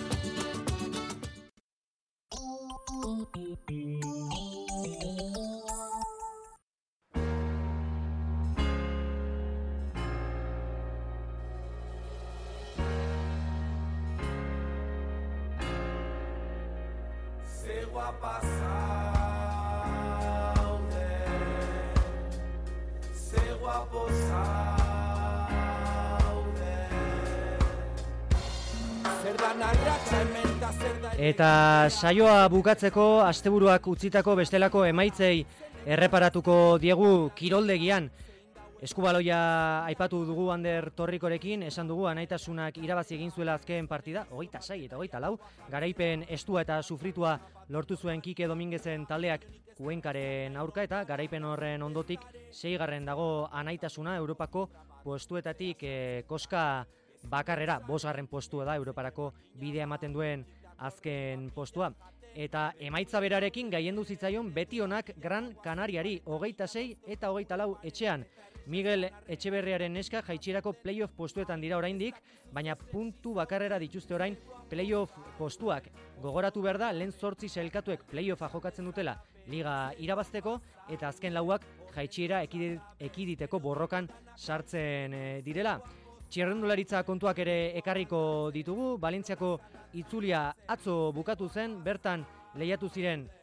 Eta saioa bukatzeko asteburuak utzitako bestelako emaitzei erreparatuko diegu kiroldegian. Eskubaloia aipatu dugu Ander Torrikorekin, esan dugu anaitasunak irabazi egin zuela azken partida, hogeita sei eta hogeita lau, garaipen estua eta sufritua lortu zuen Kike Dominguezen taldeak Kuenkaren aurka, eta garaipen horren ondotik seigarren dago anaitasuna Europako postuetatik e, koska bakarrera, bosgarren postua da Europarako bidea ematen duen azken postua. Eta emaitza berarekin gaiendu zitzaion beti onak Gran Canariari, hogeita sei eta hogeita lau etxean. Miguel Etxeberriaren neska jaitsierako playoff postuetan dira oraindik, baina puntu bakarrera dituzte orain playoff postuak. Gogoratu behar da, lehen zortzi sailkatuek playoffa jokatzen dutela liga irabazteko, eta azken lauak jaitsiera ekiditeko borrokan sartzen e, direla. Txirrendularitza kontuak ere ekarriko ditugu, Valentziako itzulia atzo bukatu zen, bertan lehiatu ziren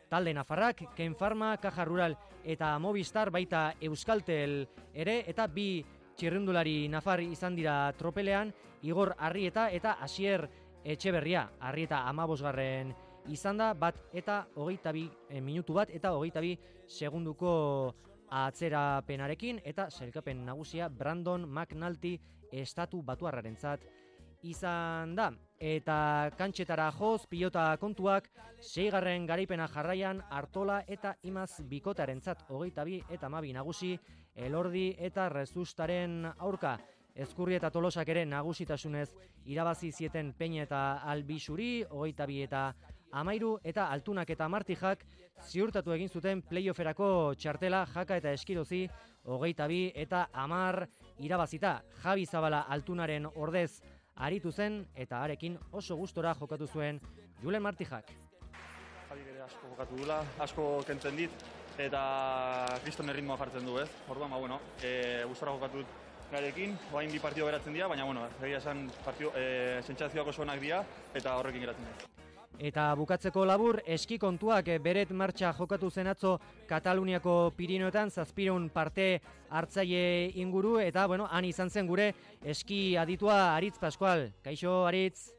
talde nafarrak, Ken Pharma, Caja Rural eta Movistar, baita Euskaltel ere, eta bi txirrindulari nafar izan dira tropelean, Igor Arrieta eta Asier Etxeberria. Arrieta amabosgarren izan da, bat eta hogeita bi eh, minutu bat eta hogeita bi segunduko atzerapenarekin, eta sailkapen nagusia Brandon McNulty estatu batuarrarentzat izan da. Eta kantxetara joz, pilota kontuak, seigarren garaipena jarraian Artola eta Imaz bikotarentzat hogeita bi eta hamabi nagusi, Elordi eta Rezustaren aurka. Ezkurri eta Tolosak ere nagusitasunez irabazi zieten Peña eta Albixuri, hogeita bi eta amairu, eta Altunak eta Martijak ziurtatu egin zuten playofferako txartela, Jaka eta Eskirozi, hogeita bi eta amar irabazita. Javi Zabala Altunaren ordez aritu zen, eta arekin oso gustora jokatu zuen Julen Martijak. Javi ere asko jokatu dula, asko kentzen dit, eta kriston erritmoa jartzen du, ez? Orduan, ba, bueno, e, gustora jokatu garekin, oain bi partido beratzen dira, baina, bueno, egia esan partio, e, sentsazioak oso onak dira, eta horrekin geratzen dira. Eta bukatzeko labur, eski kontuak beret martxa jokatu zen atzo Kataluniako Pirinoetan, zazpireun parte hartzaile inguru, eta, bueno, han izan zen gure eski aditua Aritz Pascual. Kaixo, Aritz?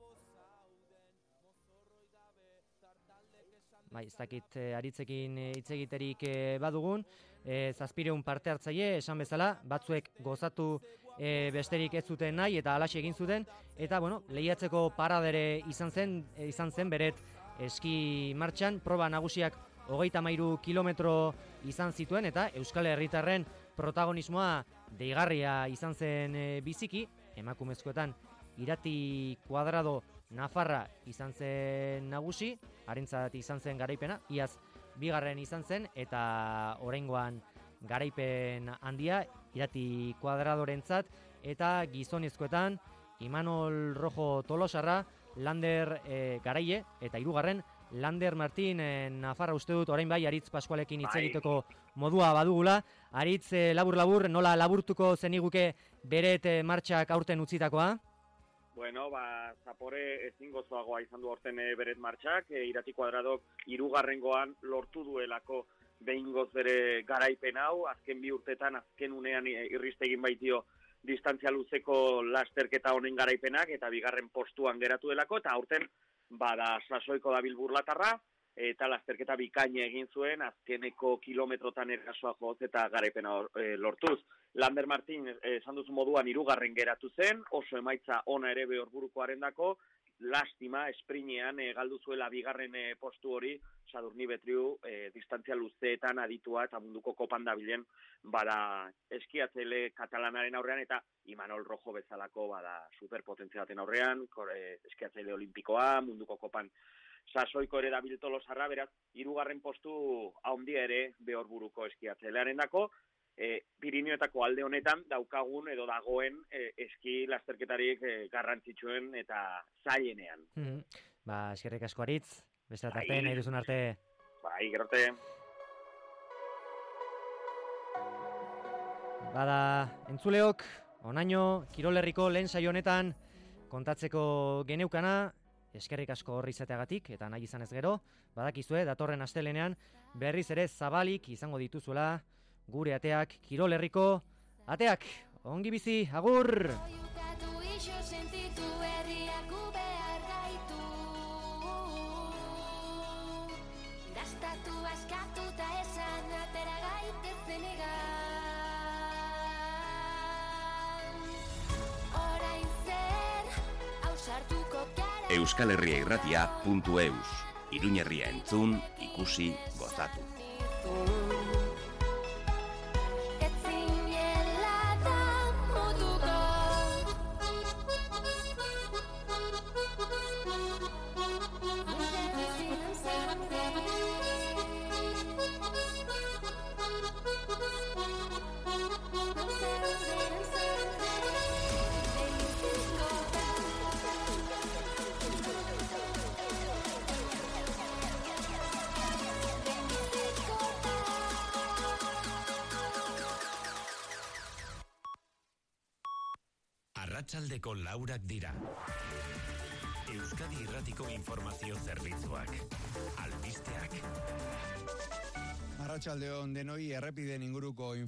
Bai, ez dakit Aritzekin hitz egiterik badugun, e, zazpireun parte hartzaile, esan bezala, batzuek gozatu e, besterik ez zuten nahi eta halaxe egin zuten, eta bueno, lehiatzeko paradere izan zen, e, izan zen beret eski martxan, proba nagusiak hogeita hamairu kilometro izan zituen, eta Euskal Herritarren protagonismoa deigarria izan zen e, biziki, emakumezkoetan Irati Kuadrado Nafarra izan zen nagusi, harentzat izan zen garaipena, iaz bigarren izan zen, eta oraingoan garaipen handia Irati Kuadradorentzat, eta gizonezkoetan Imanol Rojo Tolosarra, Lander e, Garaie, eta hirugarren Lander Martin e, Nafarra. Uste dut orain bai Aritz Pascualekin hitz egiteko modua badugula. Aritz, e, labur-labur, nola laburtuko zeniguke beret e, martxak aurten utzitakoa? Bueno, ba, Zapore ezin gozoagoa izan du orten e, beret martxak, e, Irati Kuadradok hirugarrengoan lortu duelako behingoz bere garaipen hau, azken bi urtetan, azken unean e, irristegin baitio distantzia luzeko lasterketa honen garaipenak, eta bigarren postuan geratu delako, eta aurten bada sasoiko da Bilburlatarra, eta lasterketa bikaina egin zuen, azkeneko kilometrotan erasoa joz eta garaipena e, lortuz. Lander Martin, esan duzu moduan, hirugarren geratu zen, oso emaitza ona ere behorburukoaren dako, lastima, esprinean, e, galdu zuela bigarren e, postu hori, Sadurni Betriu, e, distantzia luzeetan aditua eta munduko kopan dabilen, bada eskiatzele katalanaren aurrean, eta Imanol Rojo bezalako bada superpotentzia baten aurrean, e, eskiatzaile olimpikoa, munduko kopan sasoiko ere dabil Tolosarra, beraz, hirugarren postu haundia ere behorburuko eskiatzailearen dako. E, Pirinioetako alde honetan daukagun edo dagoen e, eski lasterketarik e, garrantzitsuen eta zailenean. Mm-hmm. Ba, eskerrik asko Aritz, beste arte, nahi duzun arte. Bai, gerote. Bada, entzuleok, onaino, Kirolerriko lehen saio honetan kontatzeko geneukana, eskerrik asko horri izateagatik, eta nahi izan ez gero, badakizue, datorren astelenean berriz ere zabalik izango dituzuela, gure ateak, Kirolerriko ateak, ongi bizi, agur! Euskal Herria Irratia puntu eus. Iruñerria entzun, ikusi, gozatu. Arratsaldeko laurak dira. Euskadi Irratiko informazio zerbitzuak. Albisteak. Arratsaldeon denoi, errepiden inguruko